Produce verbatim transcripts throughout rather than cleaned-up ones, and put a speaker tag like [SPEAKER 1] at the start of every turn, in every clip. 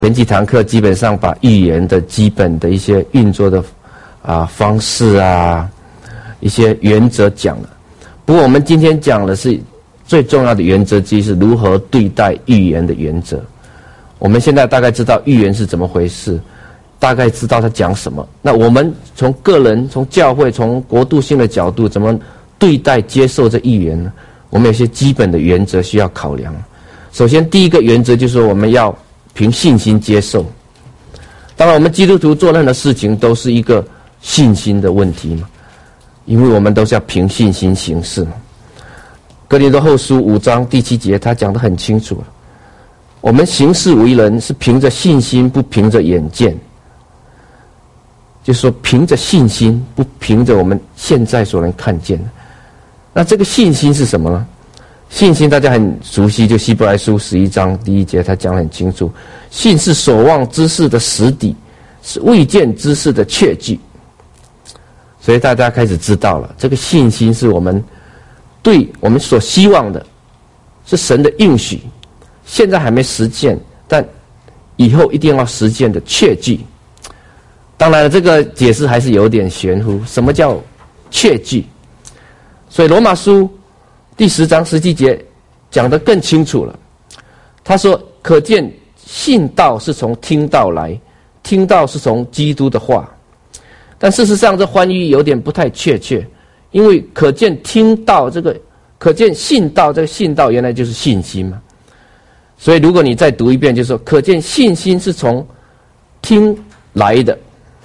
[SPEAKER 1] 前几堂课基本上把预言的基本的一些运作的啊方式啊，一些原则讲了。不过我们今天讲的是最重要的原则之一，是如何对待预言的原则。我们现在大概知道预言是怎么回事，大概知道他讲什么。那我们从个人、从教会、从国度性的角度，怎么对待、接受这预言呢？我们有些基本的原则需要考量。首先，第一个原则就是我们要凭信心接受。当然，我们基督徒做任何事情都是一个信心的问题嘛，因为我们都是要凭信心行事嘛。哥林多后书五章第七节，他讲得很清楚了。我们行事为人是凭着信心，不凭着眼见。就是说，凭着信心，不凭着我们现在所能看见的。那这个信心是什么呢？信心大家很熟悉，就希伯来书十一章第一节，他讲得很清楚。信是所望之事的实底，是未见之事的确据。所以大家开始知道了，这个信心是我们对我们所希望的，是神的应许，现在还没实践，但以后一定要实践的确据。当然了，这个解释还是有点玄乎。什么叫确据？所以罗马书第十章十七节讲得更清楚了。他说：“可见信道是从听道来，听道是从基督的话。”但事实上，这翻译有点不太确切，因为可见听道这个，可见信道这个信道原来就是信心嘛。所以如果你再读一遍，就说可见信心是从听来的。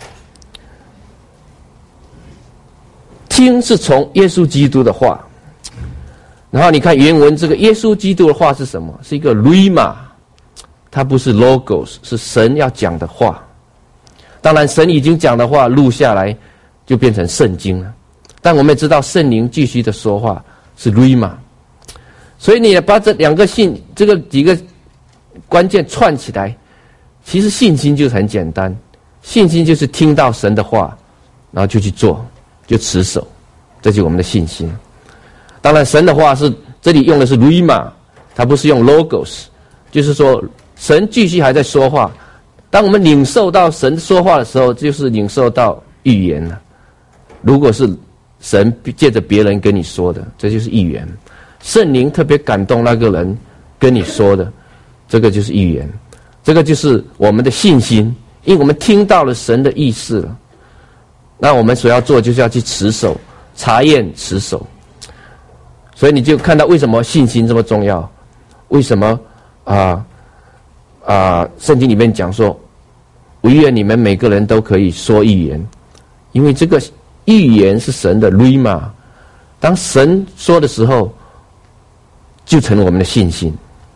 [SPEAKER 1] 听是从耶稣基督的话，然后你看原文，这个耶稣基督的话是什么？是一个 rhema， 它不是 logos， 是神要讲的话。当然，神已经讲的话录下来，就变成圣经了。但我们也知道，圣灵继续的说话是 rhema， 所以你也把这两个信，这个几个关键串起来，其实信心就是很简单，信心就是听到神的话，然后就去做。就持守，这就是我们的信心。当然，神的话是这里用的是 rhema， 它不是用 logos， 就是说神继续还在说话。当我们领受到神说话的时候，就是领受到预言了。如果是神借着别人跟你说的，这就是预言。圣灵特别感动那个人跟你说的，这个就是预言。这个就是我们的信心，因为我们听到了神的意思了。那我们所要做就是要去持守，查验持守。所以你就看到为什么信心这么重要，为什么啊啊圣经里面讲说，惟愿你们每个人都可以说预言，因为这个预言是神的 rhema， 当神说的时候，就成了我们的信心。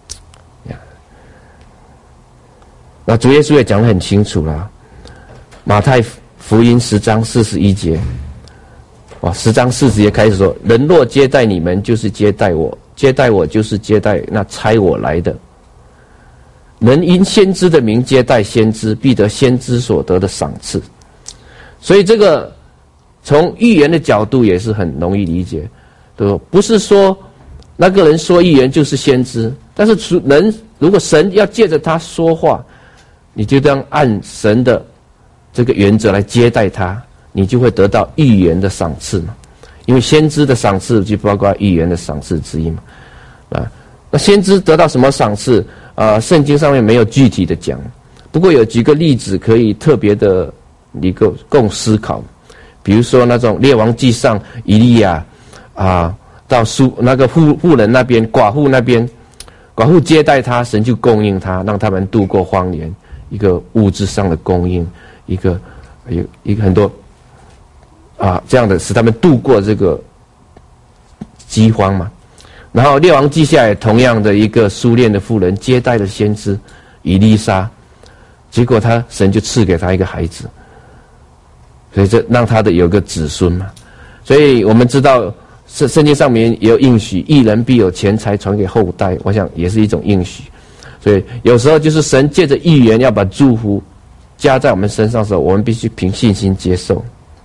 [SPEAKER 1] 那主耶稣也讲得很清楚了，马太福音十章四十一节，哇，十章四十节开始说：“人若接待你们，就是接待我；接待我，就是接待那差我来的。人因先知的名接待先知，必得先知所得的赏赐。”所以这个从预言的角度也是很容易理解，对吧？不是说那个人说预言就是先知，但是人如果神要借着他说话，你就这样按神的这个原则来接待他，你就会得到预言的赏赐嘛。因为先知的赏赐就包括预言的赏赐之一嘛。啊，那先知得到什么赏赐？啊、呃，圣经上面没有具体的讲，不过有几个例子可以特别的一个供思考。比如说那种列王纪上以利亚啊，到苏那个妇妇人那边，寡妇那边，寡妇接待他，神就供应他，让他们度过荒年，一个物质上的供应。一个有一个很多啊这样的使他们度过这个饥荒嘛。然后列王记下也同样的一个苏联的妇人接待了先知以利沙，结果他神就赐给他一个孩子，所以这让他的有个子孙嘛。所以我们知道圣圣经上面也有应许，义人必有钱财传给后代，我想也是一种应许。所以有时候就是神借着预言要把祝福加在我们身上的时候，我们必须凭信心接受。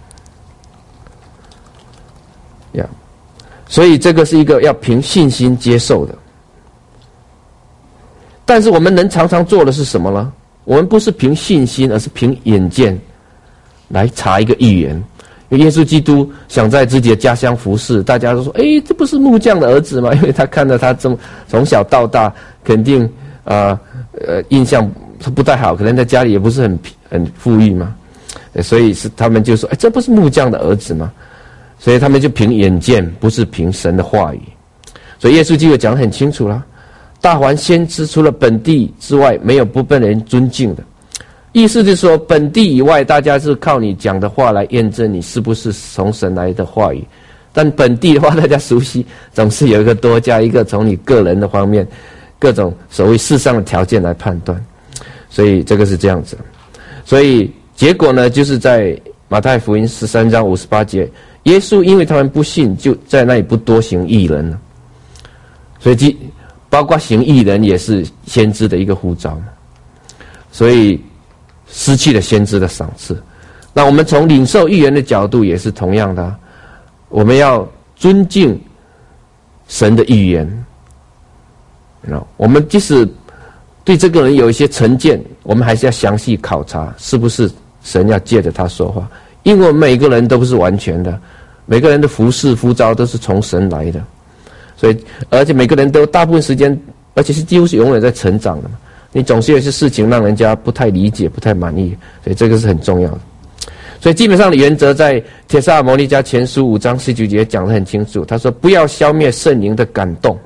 [SPEAKER 1] 呀，所以这个是一个要凭信心接受的。但是我们能常常做的是什么呢？ 我们不是凭信心，而是凭眼见来查一个预言。因为耶稣基督想在自己的家乡服侍，大家都说：“哎，这不是木匠的儿子吗？”因为他看到他这么从小到大，肯定啊呃印象不太好，可能在家里也不是很很富裕嘛，所以是他们就说：“哎，这不是木匠的儿子吗？”所以他们就凭眼见，不是凭神的话语。所以耶稣基督讲得很清楚了。大环先知除了本地之外，没有不被人尊敬的。意思就是说，本地以外，大家是靠你讲的话来验证你是不是从神来的话语。但本地的话，大家熟悉，总是有一个多加一个从你个人的方面，各种所谓世上的条件来判断。所以这个是这样子。所以结果呢，就是在马太福音十三章五十八节，耶稣因为他们不信，就在那里不多行异人了。所以即包括行义人也是先知的一个呼召，所以失去了先知的赏赐。那我们从领受预言的角度也是同样的、啊，我们要尊敬神的预言。我们即使对这个人有一些成见，我们还是要详细考察是不是神要借着他说话，因为我们每个人都不是完全的，每个人的服事呼召都是从神来的。所以，而且每个人都大部分时间，而且是几乎是永远在成长的嘛。你总是有些事情让人家不太理解、不太满意，所以这个是很重要的。所以基本上的原则在帖撒罗尼迦前书五章十九节讲得很清楚。他说：“不要消灭圣灵的感动，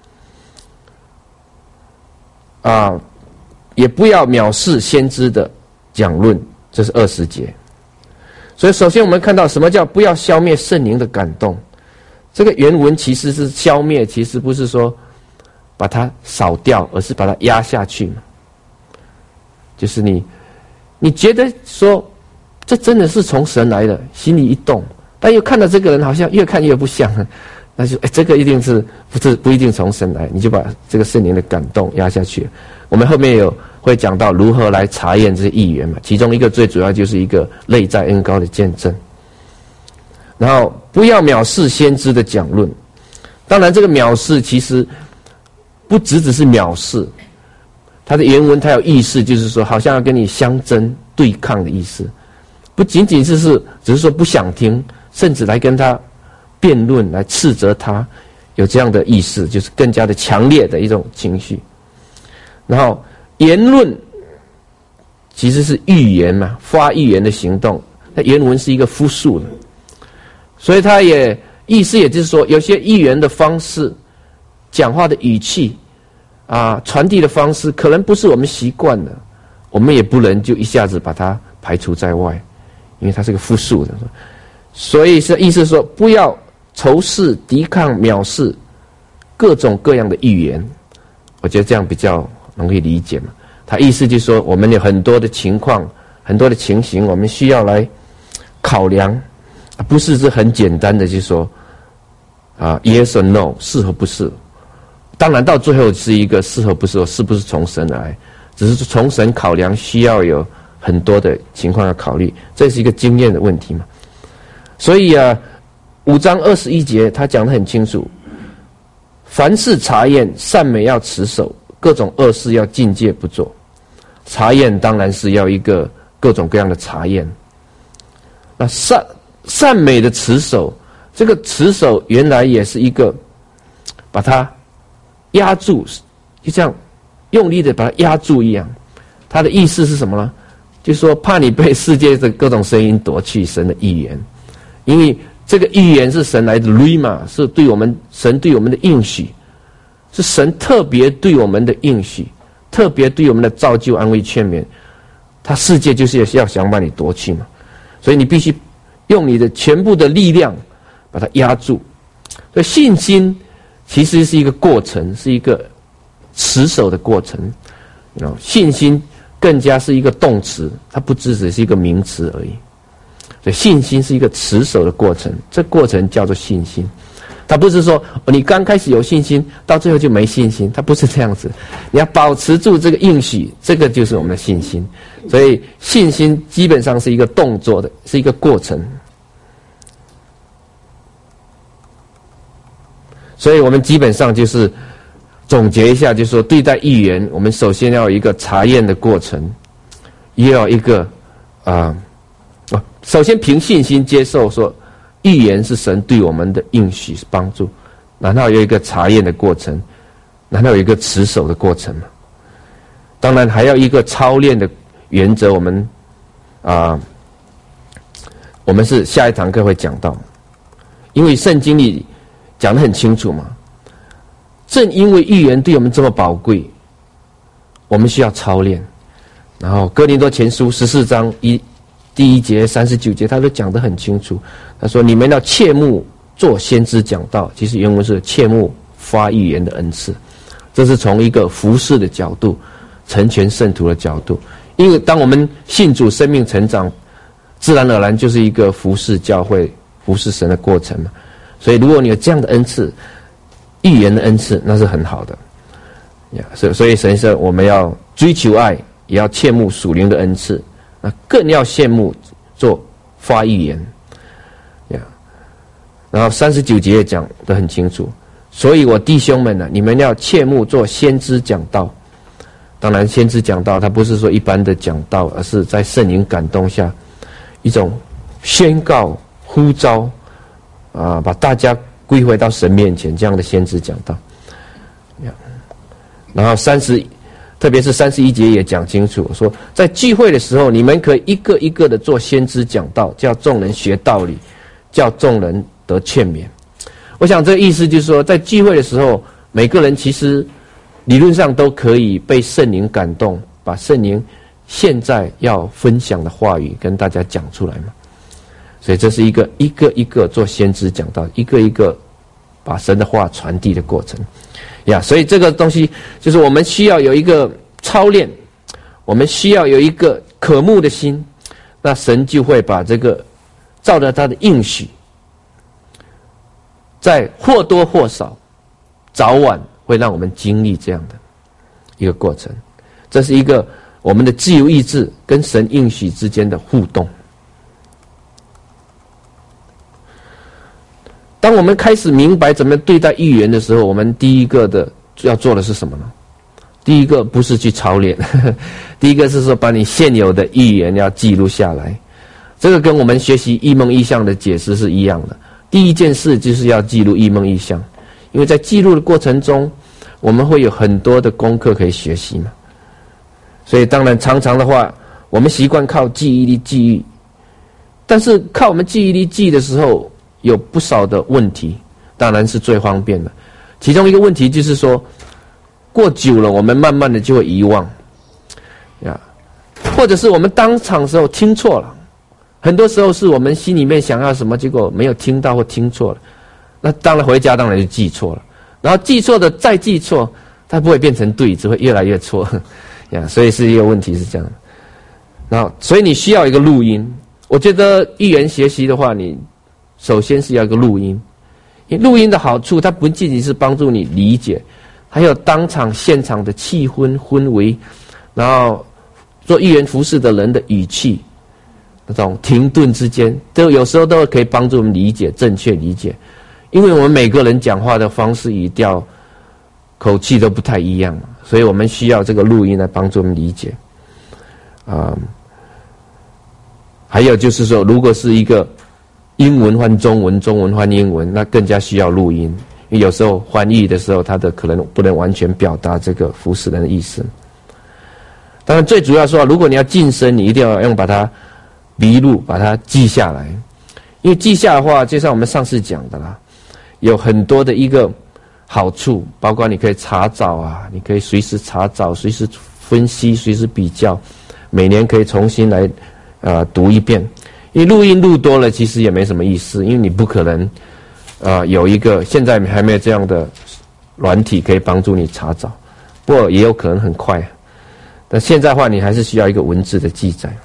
[SPEAKER 1] 啊，也不要藐视先知的讲论。”这是二十节。所以，首先我们看到什么叫不要消灭圣灵的感动。这个原文其实是消灭，其实不是说把它扫掉，而是把它压下去嘛。就是你，你觉得说这真的是从神来的，心里一动，但又看到这个人好像越看越不像，那就哎，这个一定是不是不一定从神来，你就把这个圣灵的感动压下去。我们后面有会讲到如何来查验这些预言嘛，其中一个最主要就是一个内在恩膏的见证。然后不要藐视先知的讲论，当然这个藐视其实不只只是藐视，它的原文它有意思，就是说好像要跟你相争对抗的意思，不仅仅是是只是说不想听，甚至来跟他辩论，来斥责他，有这样的意思，就是更加的强烈的一种情绪。然后言论其实是预言嘛，发预言的行动，那原文是一个复数的。所以他也意思也就是说，有些预言的方式、讲话的语气啊、传递的方式，可能不是我们习惯的，我们也不能就一下子把它排除在外，因为它是个复数的。所以是意思说，不要仇视、抵抗、藐视各种各样的预言。我觉得这样比较容易理解嘛。他意思就是说，我们有很多的情况、很多的情形，我们需要来考量。不是是很简单的就说啊 yes or no 是和不是，当然到最后是一个是和不是，是不是从神来，只是从神考量需要有很多的情况要考虑，这是一个经验的问题嘛。所以啊，五章二十一节他讲得很清楚，凡事查验，善美要持守，各种恶事要禁戒不做。查验当然是要一个各种各样的查验，那善善美的持守，这个持守原来也是一个把它压住，就这样用力的把它压住一样。它的意思是什么呢？就是说怕你被世界的各种声音夺去神的预言，因为这个预言是神来的 rhema， 是对我们神对我们的应许，是神特别对我们的应许，特别对我们的造就、安慰、劝勉。他世界就是要想把你夺去嘛，所以你必须用你的全部的力量把它压住。所以信心其实是一个过程，是一个持守的过程。信心更加是一个动词，它不只只是一个名词而已。所以信心是一个持守的过程，这过程叫做信心。它不是说你刚开始有信心，到最后就没信心，它不是这样子。你要保持住这个应许，这个就是我们的信心。所以信心基本上是一个动作的，是一个过程。所以我们基本上就是总结一下，就是说对待预言，我们首先要有一个查验的过程， 也有一个啊、呃，首先凭信心接受说预言是神对我们的应许是帮助，然后有一个查验的过程，然后有一个持守的过程嘛。当然还要一个操练的原则，我们啊、呃，我们是下一堂课会讲到，因为圣经里讲得很清楚嘛。正因为预言对我们这么宝贵，我们需要操练。然后哥林多前书十四章一第一节三十九节，他都讲得很清楚。他说：“你们要切莫做先知讲道。”其实原文是切莫发预言的恩赐。这是从一个服事的角度，成全圣徒的角度。因为当我们信主、生命成长，自然而然就是一个服事教会、服事神的过程嘛。所以，如果你有这样的恩赐，预言的恩赐，那是很好的。呀，所以所以神说，我们要追求爱，也要切慕属灵的恩赐，那更要羡慕做发预言。呀，然后三十九节也讲得很清楚。所以我弟兄们呢、啊，你们要切慕做先知讲道。当然，先知讲道，它不是说一般的讲道，而是在圣灵感动下，一种宣告、呼召，啊，把大家归回到神面前，这样的先知讲道。然后三十，特别是三十一节也讲清楚，说在聚会的时候，你们可以一个一个的做先知讲道，叫众人学道理，叫众人得劝勉。我想这个意思就是说，在聚会的时候，每个人其实理论上都可以被圣灵感动，把圣灵现在要分享的话语跟大家讲出来嘛。所以这是一个一个一个做先知讲道，一个一个把神的话传递的过程呀。所以这个东西就是我们需要有一个操练，我们需要有一个渴慕的心，那神就会把这个照着他的应许，在或多或少早晚会让我们经历这样的一个过程。这是一个我们的自由意志跟神应许之间的互动。当我们开始明白怎么对待预言的时候，我们第一个的要做的是什么呢？第一个不是去操练，呵呵第一个是说把你现有的预言要记录下来。这个跟我们学习异梦异象的解释是一样的。第一件事就是要记录异梦异象，因为在记录的过程中，我们会有很多的功课可以学习嘛。所以当然常常的话，我们习惯靠记忆力记忆，但是靠我们记忆力记的时候，有不少的问题，当然是最方便的。其中一个问题就是说，过久了，我们慢慢的就会遗忘，呀，或者是我们当场的时候听错了，很多时候是我们心里面想要什么，结果没有听到或听错了，那当然回家当然就记错了，然后记错的再记错，它不会变成对，只会越来越错，呀，所以是一个问题是这样的。然后，所以你需要一个录音。我觉得预言学习的话，你首先是要一个录音，因为录音的好处，它不仅仅是帮助你理解，还有当场现场的气氛氛围，然后做预言服事的人的语气，那种停顿之间，都有时候都可以帮助我们理解，正确理解。因为我们每个人讲话的方式、语调、口气都不太一样嘛，所以我们需要这个录音来帮助我们理解。啊、嗯，还有就是说，如果是一个英文换中文，中文换英文，那更加需要录音，因为有时候翻译的时候，它的可能不能完全表达这个服事人的意思。当然，最主要说，如果你要晋升，你一定要用把它笔录，把它记下来，因为记下的话，就像我们上次讲的啦，有很多的一个好处，包括你可以查找啊，你可以随时查找，随时分析，随时比较，每年可以重新来呃读一遍。因为录音录多了，其实也没什么意思，因为你不可能，呃，有一个现在还没有这样的软体可以帮助你查找，不过也有可能很快。但现在的话，你还是需要一个文字的记载。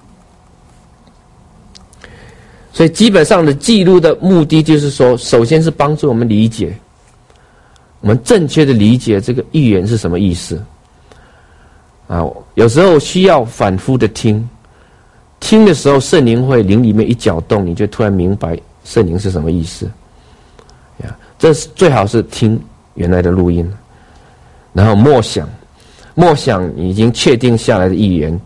[SPEAKER 1] 所以基本上的记录的目的就是说，首先是帮助我们理解，我们正确的理解这个预言是什么意思。啊，有时候需要反复的听。听的时候，圣灵会灵里面一搅动，你就突然明白圣灵是什么意思。呀，这是最好是听原来的录音，然后默想，默想已经确定下来的预言，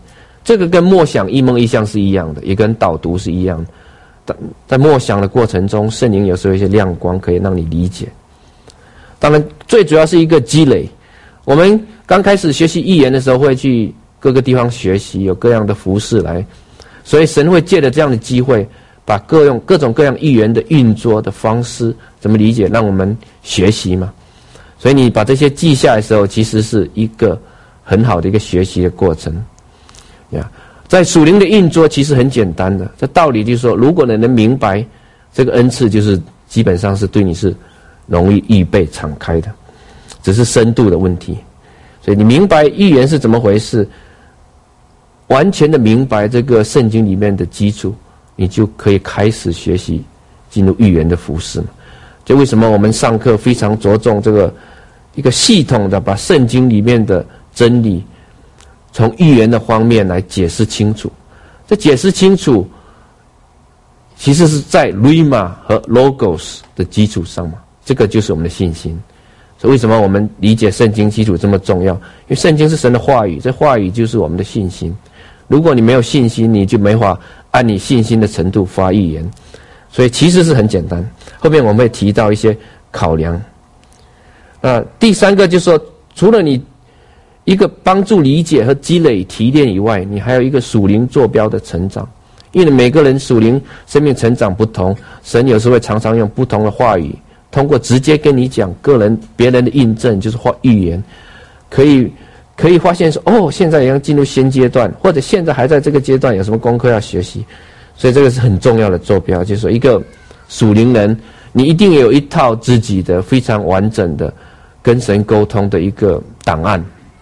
[SPEAKER 1] 这个跟默想异梦异象是一样的，也跟导读是一样的。在默想的过程中，圣灵有时候有一些亮光可以让你理解。当然，最主要是一个积累。我们刚开始学习预言的时候，会去各个地方学习，有各样的服事来，所以神会借着这样的机会，把各用各种各样预言的运作的方式怎么理解，让我们学习嘛。所以你把这些记下来的时候，其实是一个很好的一个学习的过程。呀，在属灵的运作其实很简单的，这道理就是说，如果你能明白这个恩赐，就是基本上是对你是容易预备敞开的，只是深度的问题。所以你明白预言是怎么回事，完全的明白这个圣经里面的基础，你就可以开始学习进入预言的服事嘛。就为什么我们上课非常着重这个一个系统的把圣经里面的真理从预言的方面来解释清楚。这解释清楚其实是在 Rhema 和 Logos 的基础上嘛，这个就是我们的信心。所以为什么我们理解圣经基础这么重要？因为圣经是神的话语，这话语就是我们的信心。如果你没有信心，你就没法按你信心的程度发预言。所以其实是很简单，后面我们会提到一些考量。那第三个就是说，除了你一个帮助理解和积累提炼以外，你还有一个属灵坐标的成长。因为每个人属灵生命成长不同，神有时候会常常用不同的话语，通过直接跟你讲个人别人的印证，就是话预言，可以可以发现说，哦，现在要进入新阶段，或者现在还在这个阶段，有什么功课要学习。所以这个是很重要的坐标，就是说一个属灵人，你一定有一套自己的非常完整的跟神沟通的一个档案。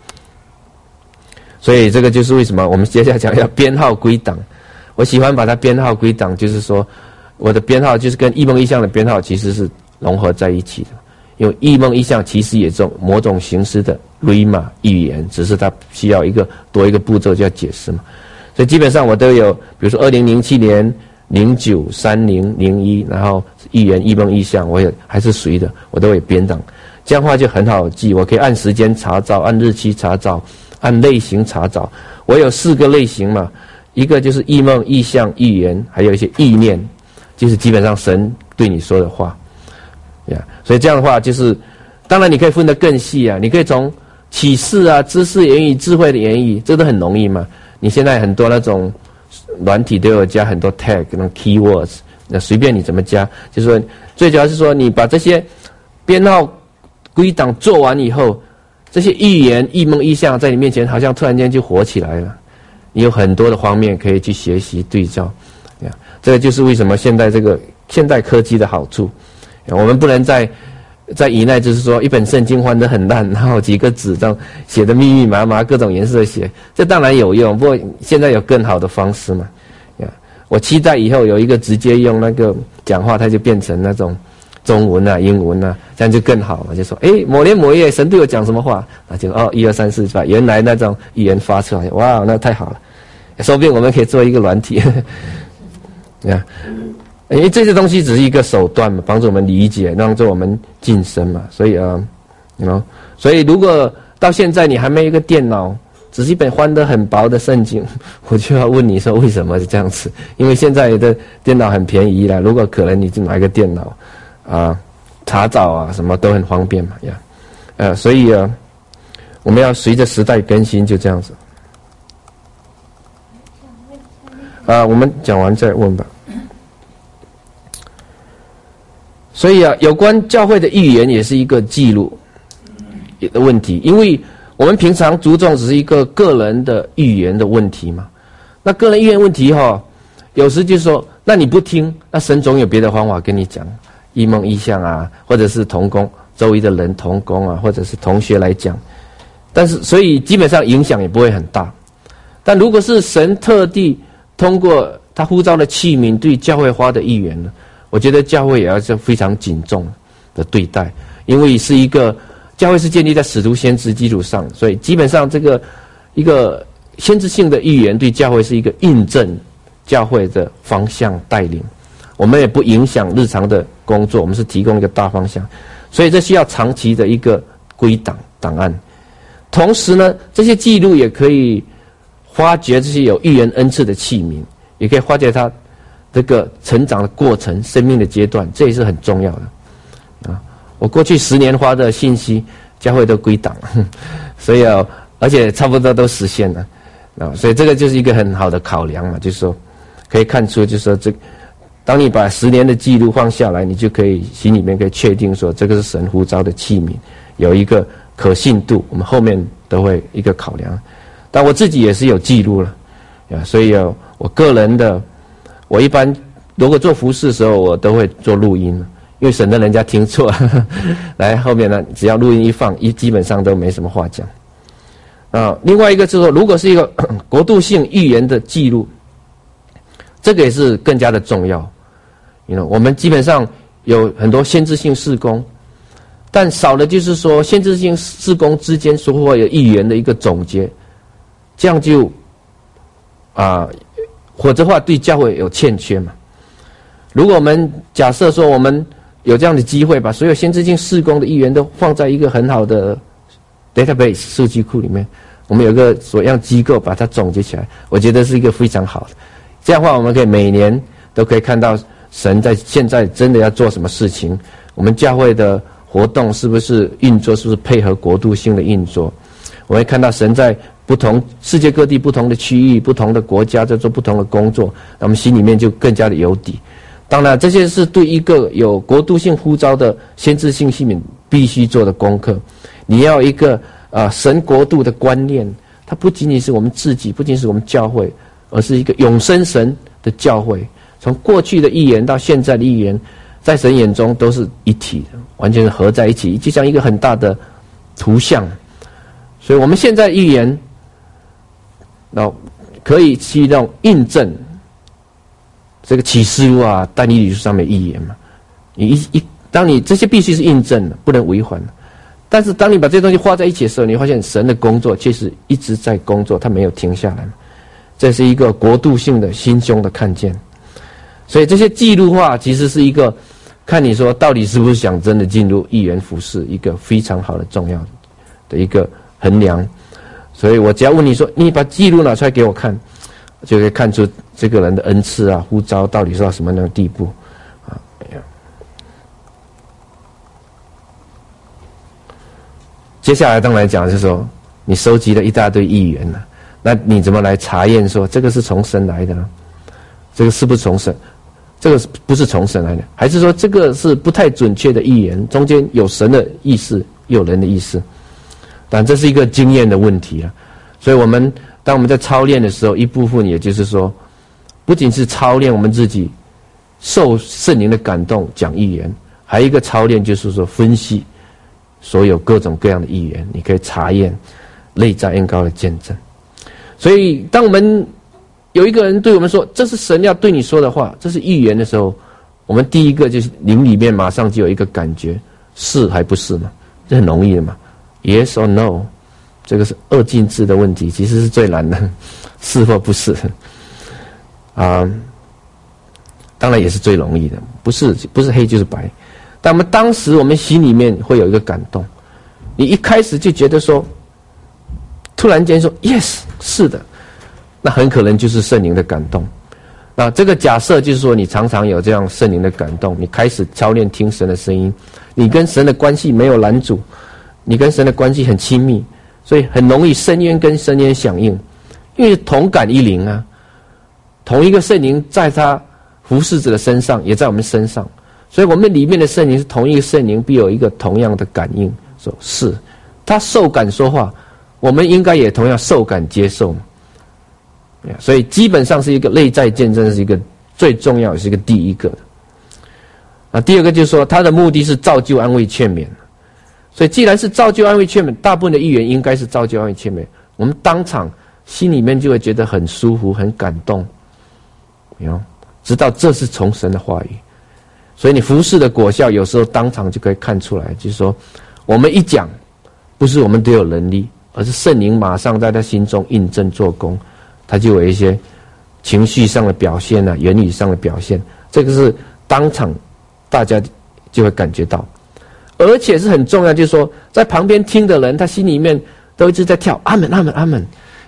[SPEAKER 1] 所以这个就是为什么我们接下来讲要编号归档。我喜欢把它编号归档，就是说我的编号就是跟异梦异象的编号其实是融合在一起的。因为异梦异象其实也是某种形式的 Rhema 预言，只是它需要一个多一个步骤就要解释嘛。所以基本上我都有，比如说二零零七年、零九、三零、零一，然后预言、异梦、异象，我也还是随的，我都会编档。这样的话就很好记，我可以按时间查找，按日期查找，按类型查找。我有四个类型嘛，一个就是异梦、异象、预言，还有一些意念，就是基本上神对你说的话。呀，所以这样的话就是，当然你可以分得更细啊，你可以从启示啊、知识言语、智慧的言语，这都很容易嘛。你现在很多那种软体都有加很多 tag 那种 keywords， 那随便你怎么加，就是说最主要是说你把这些编号归档做完以后，这些预言、异梦、异象在你面前好像突然间就活起来了。你有很多的方面可以去学习对照，这个就是为什么现在这个现代科技的好处。我们不能再在以内，就是说一本圣经翻得很烂，然后几个纸这样写的密密麻麻，各种颜色写，这当然有用，不过现在有更好的方式嘛。我期待以后有一个直接用那个讲话，它就变成那种中文啊、英文啊，这样就更好了。就说，诶，某年某月神对我讲什么话，那就哦，一二三四，把原来那种语言发出来，哇，那太好了。说不定我们可以做一个软体，啊。因为这些东西只是一个手段嘛，帮助我们理解，帮助我们晋升嘛。所以啊，you know，所以如果到现在你还没有一个电脑，只是一本翻得很薄的圣经，我就要问你说为什么是这样子？因为现在的电脑很便宜啦，如果可能你就买一个电脑啊，查找啊什么都很方便嘛呀。呃，所以啊，我们要随着时代更新，就这样子。啊，我们讲完再问吧。所以啊，有关教会的预言也是一个记录的问题，因为我们平常注重只是一个个人的预言的问题嘛。那个人预言问题哈、哦，有时就说，那你不听，那神总有别的方法跟你讲，异梦异象啊，或者是同工周围的人同工啊，或者是同学来讲，但是所以基本上影响也不会很大。但如果是神特地通过他呼召的器皿对教会发的预言呢，我觉得教会也要是非常谨重的对待，因为是一个教会是建立在使徒先知基础上，所以基本上这个一个先知性的预言对教会是一个印证教会的方向带领，我们也不影响日常的工作，我们是提供一个大方向，所以这需要长期的一个归档档案。同时呢，这些记录也可以发掘这些有预言恩赐的器皿，也可以发掘他这个成长的过程、生命的阶段，这也是很重要的啊。我过去十年花的信息，教会都归档了，所以啊，而且差不多都实现了啊，所以这个就是一个很好的考量嘛，就是说可以看出，就是说这。当你把十年的记录放下来，你就可以心里面可以确定说，这个是神呼召的器皿，有一个可信度，我们后面都会一个考量。但我自己也是有记录了，啊，所以啊，我个人的，我一般如果做服事的时候，我都会做录音，因为省得人家听错。来后面呢，只要录音一放，一基本上都没什么话讲。啊，另外一个就是说，如果是一个国度性预言的记录，这个也是更加的重要。You know, 我们基本上有很多先知性事工，但少的就是说先知性事工之间所会有预言的一个总结，这样就啊，否则的话对教会有欠缺嘛。如果我们假设说我们有这样的机会，把所有先知性事工的预言都放在一个很好的 database 数据库里面，我们有一个所样机构把它总结起来，我觉得是一个非常好的。这样的话，我们可以每年都可以看到。神在现在真的要做什么事情？我们教会的活动是不是运作？是不是配合国度性的运作？我会看到神在不同世界各地、不同的区域、不同的国家在做不同的工作，那我们心里面就更加的有底。当然，这些是对一个有国度性呼召的先知性器皿必须做的功课。你要一个啊、呃、神国度的观念，它不仅仅是我们自己，不仅是我们教会，而是一个永生神的教会。从过去的预言到现在的预言，在神眼中都是一体的，完全是合在一起，就像一个很大的图像。所以我们现在预言，那可以去那种印证这个启示录啊、但以理书上面预言嘛。你一一，当你这些必须是印证的，不能违反的。但是当你把这些东西画在一起的时候，你会发现神的工作确实一直在工作，他没有停下来。这是一个国度性的心胸的看见。所以这些记录化其实是一个看你说到底是不是想真的进入预言服事，一个非常好的重要的一个衡量。所以我只要问你说，你把记录拿出来给我看，就可以看出这个人的恩赐啊、呼召到底是到什么样的地步啊。接下来当然讲就是说，你收集了一大堆预言了，那你怎么来查验说这个是从神来的呢？这个是不是从神？这个不是从神来的，还是说这个是不太准确的预言？中间有神的意思，又有人的意思，但这是一个经验的问题啊。所以我们当我们在操练的时候，一部分也就是说，不仅是操练我们自己受圣灵的感动讲预言，还有一个操练就是说分析所有各种各样的预言，你可以查验内在恩膏的见证。所以当我们有一个人对我们说这是神要对你说的话，这是预言的时候，我们第一个就是灵里面马上就有一个感觉，是还不是嘛？这很容易的嘛 ，yes or no， 这个是二进制的问题，其实是最难的，是或不是啊、嗯，当然也是最容易的，不是不是黑就是白。但我们当时我们心里面会有一个感动，你一开始就觉得说，突然间说 yes 是的。那很可能就是圣灵的感动。那这个假设就是说，你常常有这样圣灵的感动，你开始操练听神的声音，你跟神的关系没有拦阻，你跟神的关系很亲密，所以很容易深渊跟深渊响应，因为同感一灵啊，同一个圣灵在他服侍者的身上，也在我们身上，所以我们里面的圣灵是同一个圣灵，必有一个同样的感应，说是他受感说话，我们应该也同样受感接受嘛。所以基本上是一个内在见证，是一个最重要，也是一个第一个的。啊，第二个就是说，他的目的是造就、安慰、劝勉。所以既然是造就、安慰、劝勉，大部分的预言应该是造就、安慰、劝勉。我们当场心里面就会觉得很舒服、很感动，有没有？知道这是从神的话语。所以你服事的果效，有时候当场就可以看出来，就是说，我们一讲，不是我们都有能力，而是圣灵马上在他心中印证做工。他就有一些情绪上的表现啊，言语上的表现，这个是当场大家就会感觉到，而且是很重要，就是说在旁边听的人，他心里面都一直在跳阿门阿门阿门，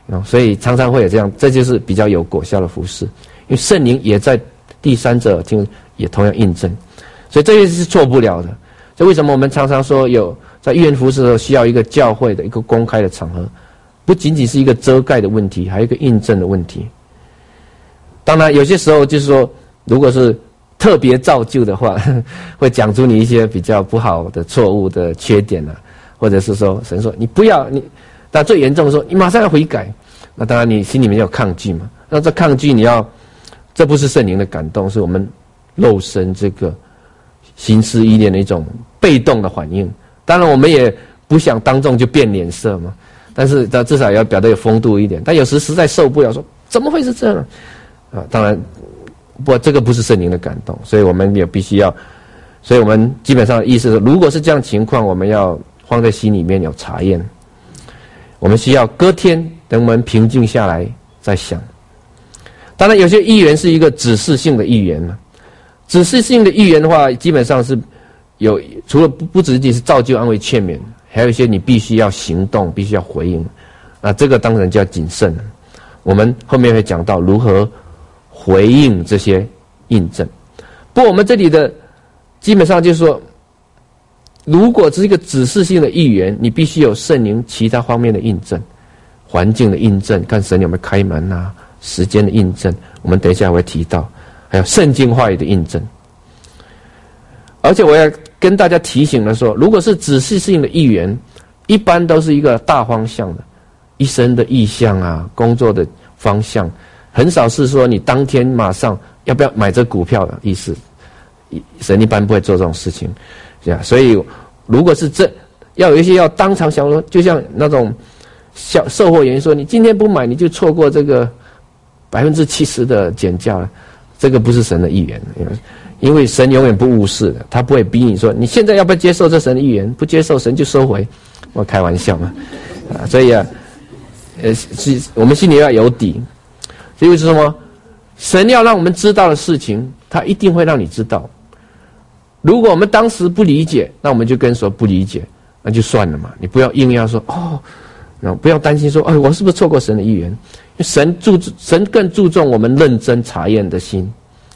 [SPEAKER 1] 哦，所以常常会有这样，这就是比较有果效的服事，因为圣灵也在第三者听也同样印证，所以这些是错不了的。所以为什么我们常常说有在预言服事的时候需要一个教会的一个公开的场合，不仅仅是一个遮盖的问题，还有一个印证的问题。当然有些时候就是说，如果是特别造就的话，会讲出你一些比较不好的错误的缺点啊，或者是说神说你不要你，但最严重的说你马上要悔改，那当然你心里面有抗拒嘛。那这抗拒你要，这不是圣灵的感动，是我们肉身这个心思意念的一种被动的反应。当然我们也不想当众就变脸色嘛，但是他至少要表得有风度一点。但有时实在受不了，说怎么会是这样啊？当然不，这个不是圣灵的感动，所以我们也必须要，所以我们基本上的意思是，如果是这样情况，我们要放在心里面有查验，我们需要隔天等我们平静下来再想。当然有些预言是一个指示性的预言嘛，指示性的预言的话，基本上是有除了不不只仅是造就安慰劝勉，还有一些你必须要行动，必须要回应，那这个当然就要谨慎了。我们后面会讲到如何回应这些印证。不过我们这里的基本上就是说，如果只是一个指示性的预言，你必须有圣灵其他方面的印证，环境的印证，看神有没有开门啊，时间的印证，我们等一下会提到，还有圣经话语的印证。而且我要跟大家提醒的说，如果是指示性的预言，一般都是一个大方向的，一生的意向啊，工作的方向，很少是说你当天马上要不要买这股票的意思。神一般不会做这种事情，所以如果是这要有一些要当场想说，就像那种小售货员说，你今天不买你就错过这个百分之七十的减价了，这个不是神的预言，因为神永远不误事的，他不会逼你说你现在要不要接受这神的预言，不接受神就收回，我开玩笑嘛，啊，所以啊，呃，我们心里要有底，所以是什么？神要让我们知道的事情，他一定会让你知道。如果我们当时不理解，那我们就跟说不理解，那就算了嘛。你不要硬要说哦，不要担心说，哎，我是不是错过神的预言？神注神更注重我们认真查验的心。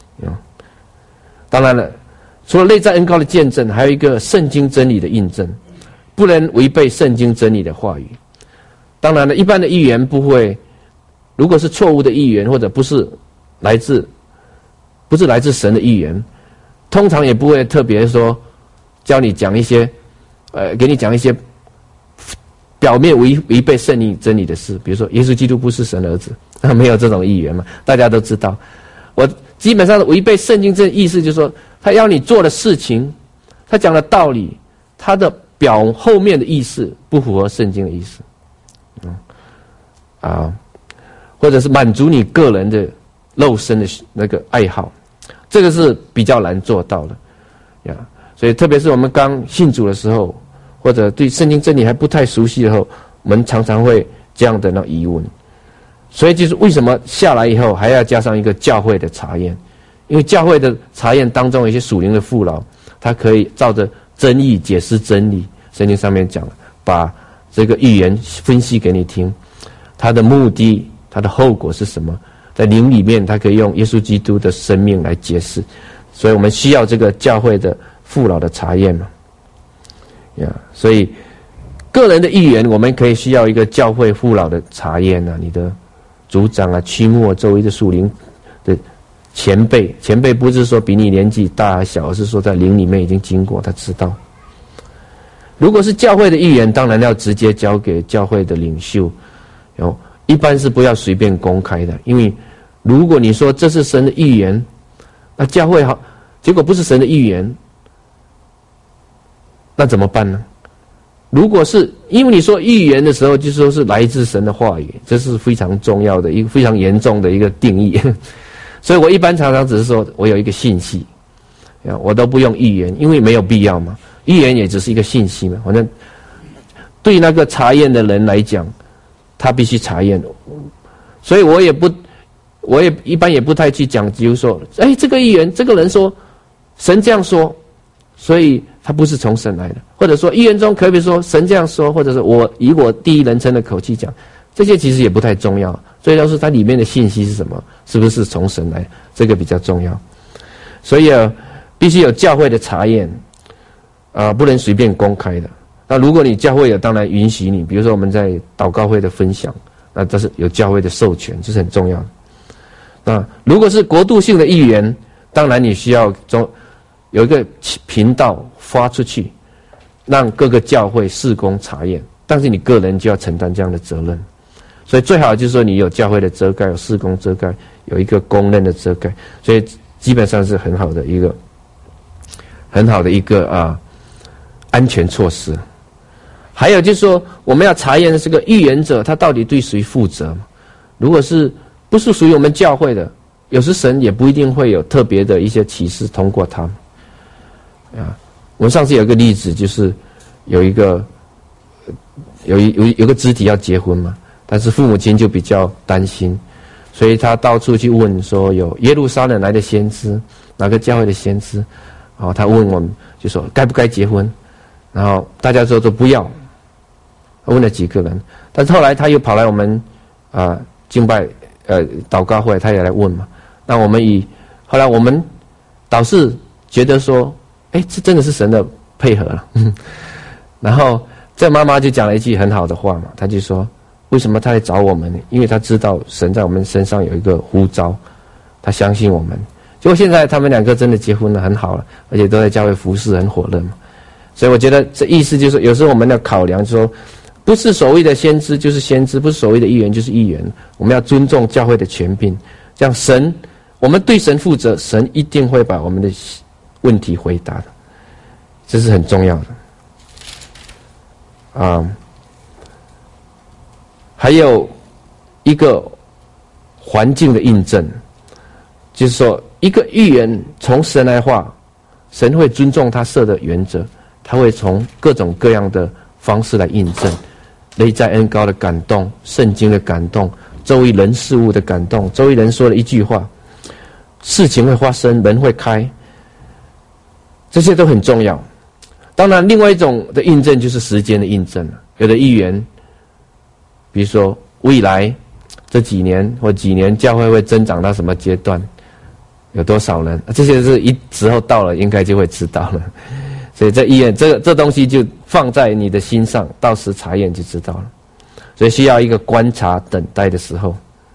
[SPEAKER 1] 当然了，除了内在恩膏的见证，还有一个圣经真理的印证，不能违背圣经真理的话语。当然了，一般的预言不会，如果是错误的预言，或者不是来自不是来自神的预言，通常也不会特别说教你讲一些呃给你讲一些表面违违背圣灵真理的事，比如说耶稣基督不是神儿子，没有这种预言嘛，大家都知道。我基本上的违背圣经这意思就是说，他要你做的事情，他讲的道理，他的表后面的意思不符合圣经的意思，嗯啊，或者是满足你个人的肉身的那个爱好，这个是比较难做到的呀。所以特别是我们刚信主的时候，或者对圣经真理还不太熟悉的时候，我们常常会这样的那疑问。所以就是为什么下来以后还要加上一个教会的查验，因为教会的查验当中有一些属灵的父老，他可以照着真意解释真理，圣经上面讲了，把这个预言分析给你听，他的目的，他的后果是什么，在灵里面他可以用耶稣基督的生命来解释，所以我们需要这个教会的父老的查验嘛，呀，所以个人的预言我们可以需要一个教会父老的查验啊，你的组长啊、区牧啊、周围的属灵的前辈，前辈不是说比你年纪大还小，而是说在灵里面已经经过，他知道。如果是教会的预言，当然要直接交给教会的领袖，有一般是不要随便公开的，因为如果你说这是神的预言，那教会好，结果不是神的预言，那怎么办呢？如果是因为你说预言的时候，就说是来自神的话语，这是非常重要的一个非常严重的一个定义。所以我一般常常只是说我有一个信息，我都不用预言，因为没有必要嘛。预言也只是一个信息嘛，反正对那个查验的人来讲，他必须查验，所以我也不，我也一般也不太去讲，比如说，哎，这个预言，这个人说神这样说，所以他不是从神来的，或者说预言中可不可以说神这样说，或者是我以我第一人称的口气讲， 这些其实也不太重要，最重要是它里面的信息是什么，是不是从神来，这个比较重要。所以啊，必须有教会的查验，啊、呃，不能随便公开的。那如果你教会有，当然允许你，比如说我们在祷告会的分享，那这是有教会的授权，这是很重要的。那如果是国度性的预言，当然你需要中有一个频道发出去，让各个教会事工查验，但是你个人就要承担这样的责任。所以最好就是说你有教会的遮盖，有事工遮盖，有一个公认的遮盖，所以基本上是很好的一个很好的一个啊安全措施。还有就是说，我们要查验的这个预言者，他到底对谁负责？如果是不是属于我们教会的，有时神也不一定会有特别的一些启示通过他们。啊，我们上次有一个例子，就是有一个有一有有个肢体要结婚嘛，但是父母亲就比较担心，所以他到处去问说，有耶路撒冷来的先知，哪个教会的先知？然后他问我们，就说该不该结婚？然后大家说都不要。问了几个人，但是后来他又跑来我们啊、呃、敬拜呃祷告会，他也来问嘛。那我们以后来我们导师觉得说，哎，这真的是神的配合了。然后这妈妈就讲了一句很好的话嘛，她就说，为什么他来找我们呢？因为他知道神在我们身上有一个呼召，他相信我们。结果现在他们两个真的结婚了，很好了，而且都在教会服侍，很火热嘛。所以我觉得这意思就是，有时候我们要考量说，不是所谓的先知就是先知，不是所谓的议员就是议员，我们要尊重教会的权柄，这样神，我们对神负责，神一定会把我们的问题回答的，这是很重要的。啊，还有一个环境的印证，就是说一个预言从神来话，神会尊重他设的原则，他会从各种各样的方式来印证。内在恩膏的感动，圣经的感动，周围人事物的感动，周围人说了一句话，事情会发生，门会开，这些都很重要。当然另外一种的印证就是时间的印证了，有的预言比如说未来这几年或几年教会会增长到什么阶段，有多少人，这些是一时候到了应该就会知道了。所以这预言这这东西就放在你的心上，到时查验就知道了。所以需要一个观察等待的时候，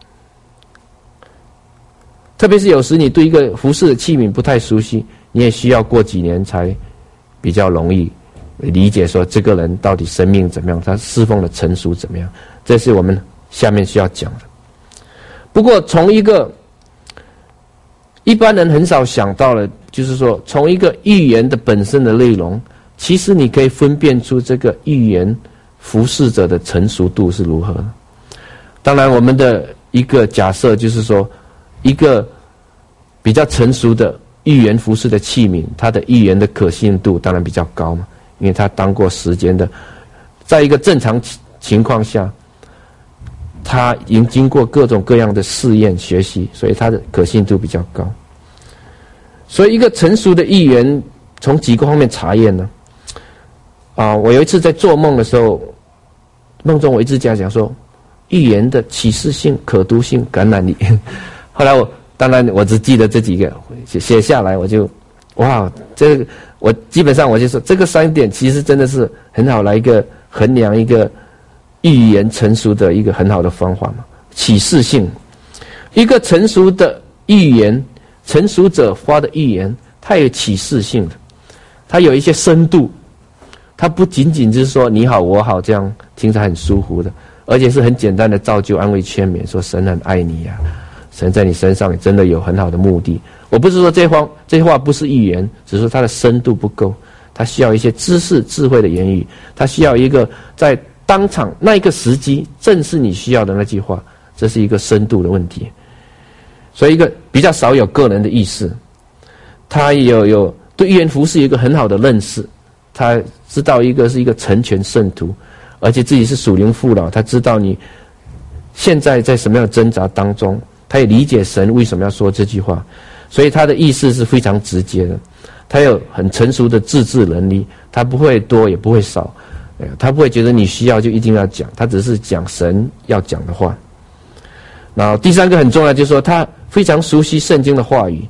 [SPEAKER 1] 特别是有时你对一个服事的器皿不太熟悉，你也需要过几年才比较容易理解说这个人到底生命怎么样，他侍奉的成熟怎么样，这是我们下面需要讲的。不过从一个一般人很少想到了，就是说从一个预言的本身的内容，其实你可以分辨出这个预言服事者的成熟度是如何的。当然我们的一个假设就是说，一个比较成熟的预言服事的器皿，它的预言的可信度当然比较高嘛，因为它当过时间的，在一个正常情况下，它已经经过各种各样的试验学习，所以它的可信度比较高。所以一个成熟的预言从几个方面查验呢？啊，我有一次在做梦的时候，梦中我一直讲讲说，预言的启示性、可读性、感染力。后来我当然我只记得这几个，写写下来，我就哇，这个我基本上我就说，这个三点其实真的是很好来一个衡量一个预言成熟的一个很好的方法嘛。启示性，一个成熟的预言，成熟者发的预言，它有启示性的，它有一些深度，它不仅仅就是说你好我好这样听着很舒服的，而且是很简单的造就、安慰、劝勉，说神很爱你呀、啊，神在你身上真的有很好的目的。我不是说这话这话不是预言，只是说它的深度不够，它需要一些知识、智慧的言语，它需要一个在当场那一个时机，正是你需要的那句话，这是一个深度的问题。所以一个比较少有个人的意识，他有有对预言服事有一个很好的认识，他知道一个是一个成全圣徒，而且自己是属灵父老，他知道你现在在什么样的挣扎当中，他也理解神为什么要说这句话，所以他的意思是非常直接的，他有很成熟的自制能力，他不会多也不会少， 他不会觉得你需要就一定要讲，他只是讲神要讲的话。然后第三个很重要，就是说他非常熟悉圣经的话语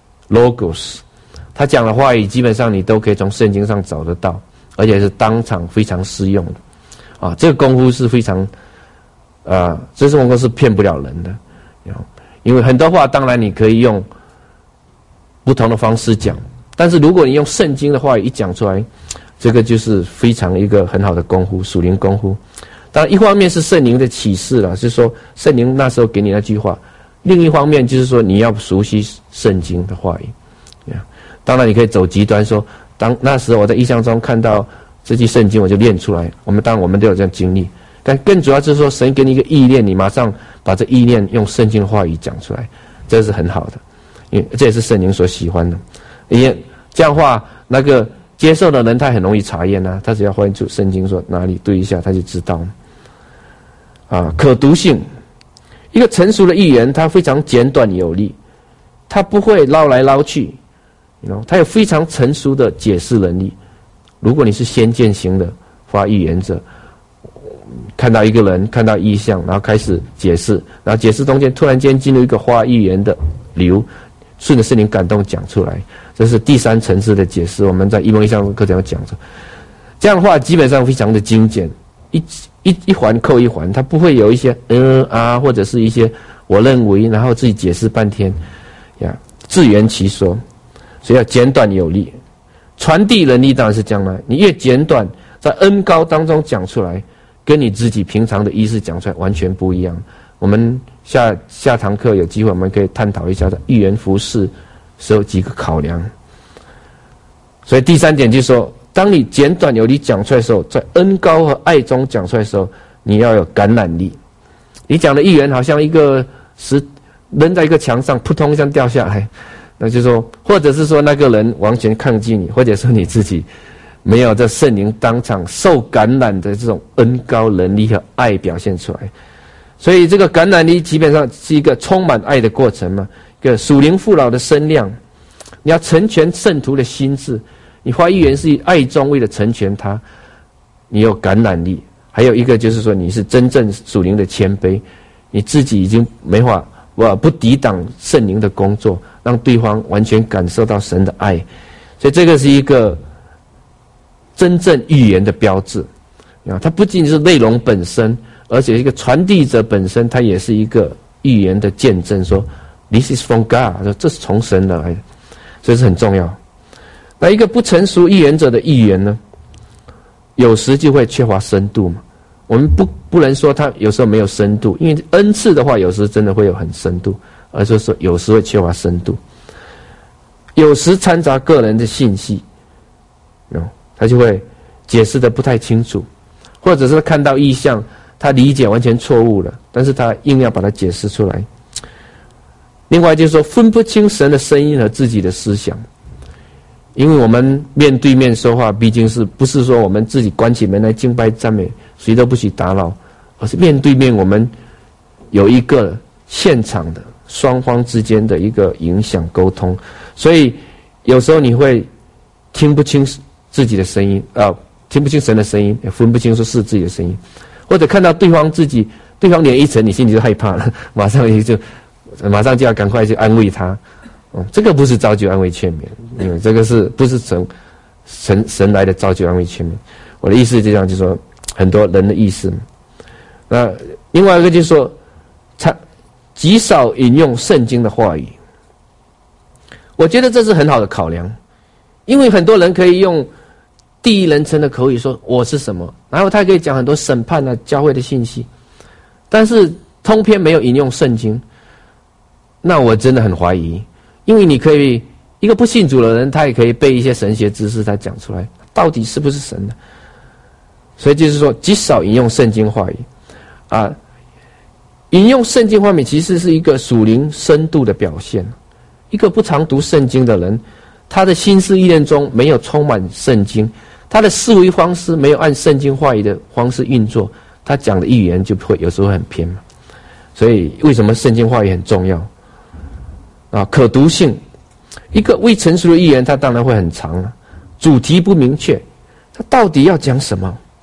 [SPEAKER 1] ，logos， 他讲的话语基本上你都可以从圣经上找得到，而且是当场非常适用的。啊，这个功夫是非常，呃，这种功夫是骗不了人的，因为很多话当然你可以用不同的方式讲，但是如果你用圣经的话语一讲出来，这个就是非常一个很好的功夫，属灵功夫。当然，一方面是圣灵的启示了，就是说圣灵那时候给你那句话；另一方面就是说你要熟悉圣经的话语。当然，你可以走极端说，当那时候我在异象中看到这句圣经，我就念出来。我们当然我们都有这样经历，但更主要就是说，神给你一个意念，你马上把这意念用圣经的话语讲出来，这是很好的，因为这也是圣灵所喜欢的。因为这样的话，那个接受的人他很容易查验啊，他只要翻出圣经说哪里对一下，他就知道。啊，可读性，一个成熟的预言，它非常简短有力，它不会捞来捞去，它有非常成熟的解释能力。如果你是先见型的发预言者，看到一个人看到异象，然后开始解释，然后解释中间突然间进入一个发预言的流，顺着圣灵感动讲出来，这是第三层次的解释。我们在异梦异象课程要讲的，这样的话基本上非常的精简，一一一环扣一环，它不会有一些嗯啊或者是一些我认为，然后自己解释半天呀，自圆其说，所以要简短有力。传递能力当然是这样了，你越简短，在恩高当中讲出来，跟你自己平常的意思讲出来完全不一样。我们下下堂课有机会，我们可以探讨一下的预言服事是有几个考量。所以第三点就是说，当你简短有力讲出来的时候，在恩高和爱中讲出来的时候，你要有感染力。你讲的预言好像一个石扔在一个墙上，扑通一下掉下来，那就是说，或者是说那个人完全抗拒你，或者说你自己没有在圣灵当场受感染的这种恩高能力和爱表现出来。所以这个感染力基本上是一个充满爱的过程嘛，一个属灵父老的身量。你要成全圣徒的心智，你发预言是以爱中为了成全他，你有感染力。还有一个就是说，你是真正属灵的谦卑，你自己已经没法我不抵挡圣灵的工作，让对方完全感受到神的爱。所以这个是一个真正预言的标志啊！它不仅仅是内容本身，而且一个传递者本身，它也是一个预言的见证，说 This is from God， 说这是从神而来的，所以是很重要。那一个不成熟预言者的预言呢，有时就会缺乏深度嘛。我们不不能说他有时候没有深度，因为恩赐的话，有时真的会有很深度，而是说有时会缺乏深度，有时掺杂个人的信息，他就会解释的不太清楚，或者是看到异象，他理解完全错误了，但是他硬要把它解释出来。另外就是说，分不清神的声音和自己的思想。因为我们面对面说话，毕竟是不是说我们自己关起门来敬拜赞美，谁都不许打扰，而是面对面我们有一个现场的双方之间的一个影响沟通，所以有时候你会听不清自己的声音啊、呃，听不清神的声音，也分不清说是自己的声音，或者看到对方自己对方脸一沉，你心里就害怕了，马上也就马上就要赶快去安慰他。哦，这个不是造就安慰劝勉，因为这个是不是从神神来的造就安慰劝勉？我的意思是这样，就是说很多人的意思。那另外一个就是说，他极少引用圣经的话语。我觉得这是很好的考量，因为很多人可以用第一人称的口语说我是什么，然后他可以讲很多审判啊、教会的信息，但是通篇没有引用圣经，那我真的很怀疑。因为你可以一个不信主的人，他也可以背一些神学知识，他讲出来到底是不是神的。所以就是说，极少引用圣经话语啊，引用圣经话语其实是一个属灵深度的表现。一个不常读圣经的人，他的心思意念中没有充满圣经，他的思维方式没有按圣经话语的方式运作，他讲的预言就会有时候很偏嘛。所以为什么圣经话语很重要？啊，可读性，一个未成熟的预言，它当然会很长了，主题不明确，它到底要讲什么？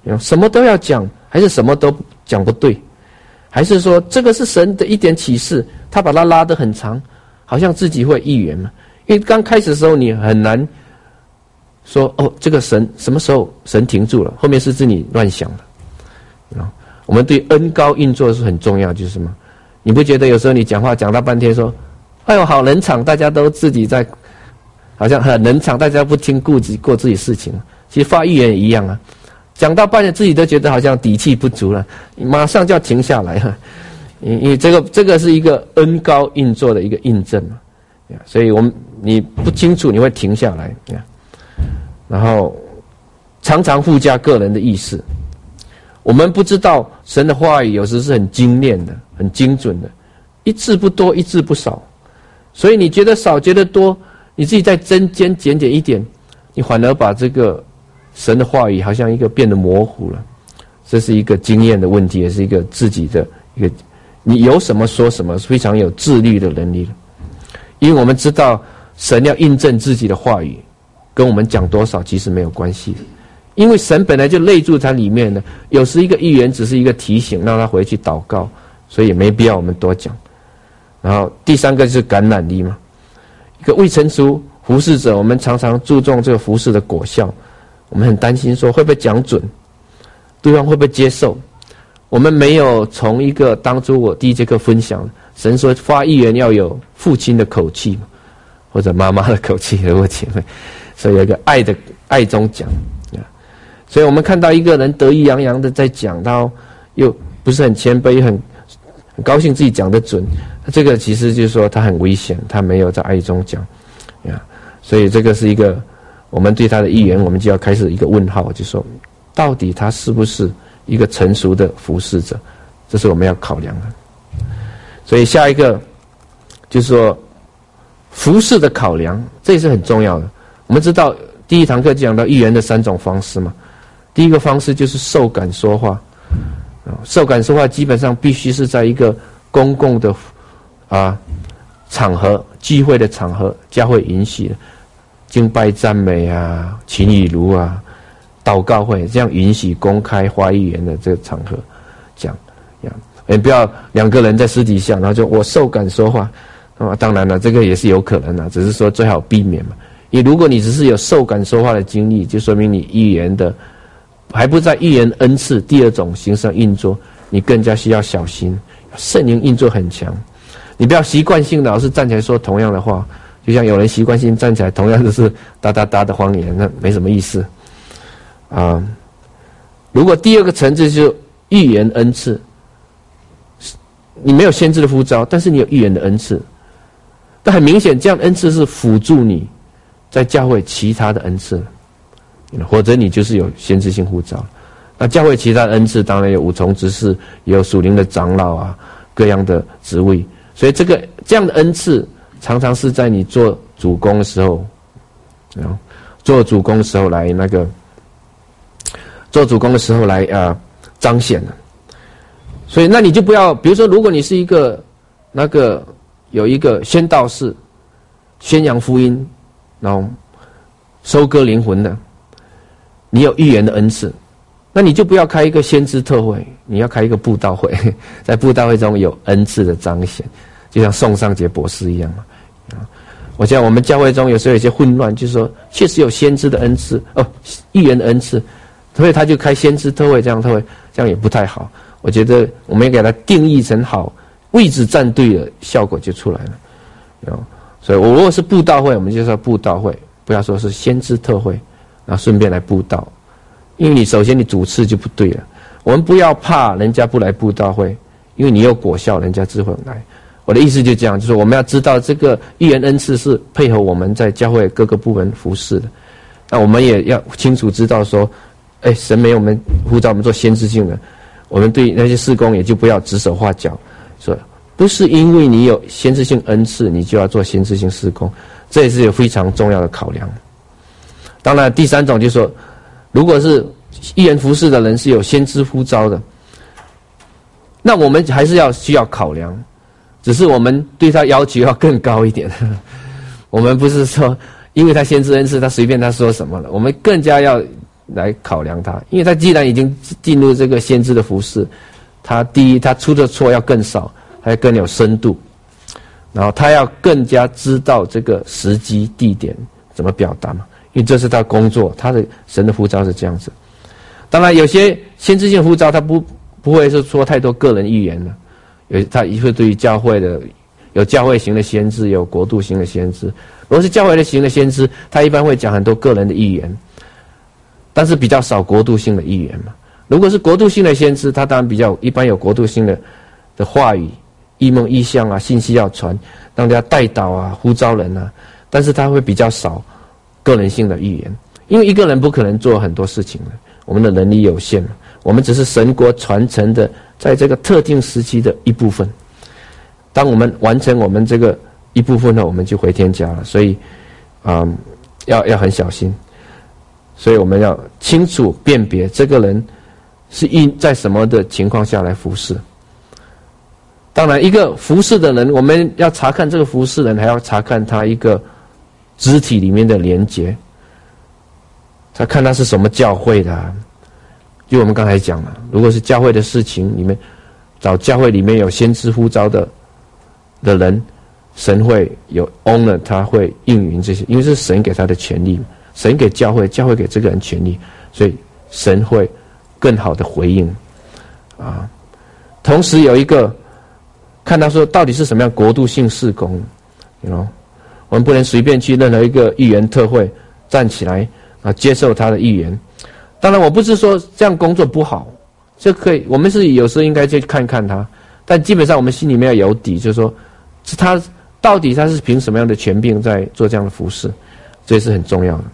[SPEAKER 1] 什么都要讲，还是什么都讲不对？还是说这个是神的一点启示，他把它拉得很长，好像自己会预言嘛？因为刚开始的时候你很难说哦，这个神什么时候神停住了，后面是自己乱想的。我们对恩高运作是很重要，就是什么？你不觉得有时候你讲话讲到半天说，哎呦好冷场，大家都自己在，好像很冷场，大家不听顾自过自己事情。其实发预言也一样啊，讲到半天自己都觉得好像底气不足了，马上就要停下来了。因为这个这个是一个恩高运作的一个印证嘛，所以我们你不清楚你会停下来，然后常常附加个人的意思。我们不知道神的话语有时是很精炼的，很精准的，一字不多，一字不少。所以你觉得少，觉得多，你自己再增减减减一点，你反而把这个神的话语好像一个变得模糊了。这是一个经验的问题，也是一个自己的一个，你有什么说什么，非常有自律的能力了。因为我们知道神要印证自己的话语，跟我们讲多少其实没有关系的。因为神本来就内住在里面的，有时一个预言只是一个提醒，让他回去祷告，所以也没必要我们多讲。然后第三个就是感染力嘛，一个未成熟服侍者，我们常常注重这个服侍的果效，我们很担心说会不会讲准，对方会不会接受。我们没有从一个当初我第一节课分享，神说发预言要有父亲的口气嘛，或者妈妈的口气，如果姐妹，所以有一个爱的爱中讲。所以我们看到一个人得意洋洋的在讲，到又不是很谦卑，很很高兴自己讲得准，这个其实就是说他很危险，他没有在爱中讲，呀，所以这个是一个我们对他的预言，我们就要开始一个问号，就说到底他是不是一个成熟的服侍者，这是我们要考量的。所以下一个就是说服侍的考量，这也是很重要的。我们知道第一堂课讲到预言的三种方式嘛。第一个方式就是受感说话，受感说话基本上必须是在一个公共的啊场合、聚会的场合，教会允许的，敬拜赞美啊、情雨如啊、祷告会这样允许公开发预言的这个场合讲，也不要两个人在私底下，然后就我受感说话，啊，当然了，这个也是有可能的，只是说最好避免嘛。因为如果你只是有受感说话的经历，就说明你预言的还不在预言恩赐第二种形式上运作，你更加需要小心。圣灵运作很强，你不要习惯性的老是站起来说同样的话，就像有人习惯性站起来同样都是哒哒哒的谎言，那没什么意思啊、呃。如果第二个层次就是预言恩赐，你没有先知的呼召，但是你有预言的恩赐，但很明显这样的恩赐是辅助你在教会其他的恩赐，或者你就是有先知性呼召。那教会其他的恩赐当然有五重执事，也有属灵的长老啊，各样的职位。所以这个这样的恩赐常常是在你做主工的时候，做主工的时候来那个做主工的时候来啊、呃、彰显的。所以那你就不要，比如说如果你是一个那个有一个宣道士，宣扬福音，然后收割灵魂的，你有预言的恩赐，那你就不要开一个先知特会，你要开一个布道会，在布道会中有恩赐的彰显，就像宋尚杰博士一样嘛。我想我们教会中有时候有些混乱，就是说确实有先知的恩赐哦，预言的恩赐，所以他就开先知特会，这样特会这样也不太好。我觉得我们要给它定义成好，位置站对了，效果就出来了。所以我如果是布道会，我们就说布道会，不要说是先知特会，然后顺便来布道，因为你首先你主次就不对了。我们不要怕人家不来布道会，因为你有果效，人家自会来。我的意思就这样，就是我们要知道这个预言恩赐是配合我们在教会各个部门服侍的。那我们也要清楚知道说，哎，神没有我们呼召我们做先知性的，我们对那些事工也就不要指手画脚，说不是因为你有先知性恩赐，你就要做先知性事工，这也是有非常重要的考量。当然，第三种就是说，如果是预言服侍的人是有先知呼召的，那我们还是要需要考量，只是我们对他要求要更高一点。我们不是说因为他先知恩赐，他随便他说什么了，我们更加要来考量他，因为他既然已经进入这个先知的服事，他第一他出的错要更少，还要更有深度，然后他要更加知道这个时机地点怎么表达嘛，因为这是他工作，他的神的呼召是这样子。当然有些先知性呼召他不不会是说太多个人预言的，有他会对于教会的有教会型的先知，有国度型的先知。如果是教会的型的先知，他一般会讲很多个人的预言，但是比较少国度性的预言嘛。如果是国度性的先知，他当然比较一般有国度性的的话语、异梦、异象啊，信息要传，让大家带导啊、呼召人啊，但是他会比较少个人性的预言，因为一个人不可能做很多事情的，我们的能力有限嘛，我们只是神国传承的在这个特定时期的一部分。当我们完成我们这个一部分呢，我们就回天家了，所以，嗯，要要很小心，所以我们要清楚辨别这个人是因在什么的情况下来服侍。当然，一个服侍的人，我们要查看这个服侍人，还要查看他一个肢体里面的连结，他看他是什么教会的、啊。就我们刚才讲了，如果是教会的事情，你们找教会里面有先知呼召的的人。神会有 honor， 他会应允这些，因为是神给他的权利，神给教会，教会给这个人权利，所以神会更好的回应啊。同时有一个看他说到底是什么样国度性事工 you know， 我们不能随便去任何一个预言特会站起来啊接受他的预言。当然我不是说这样工作不好，这可以，我们是有时候应该去看看他，但基本上我们心里面要有底，就是说是他到底他是凭什么样的权柄在做这样的服事，这也是很重要的。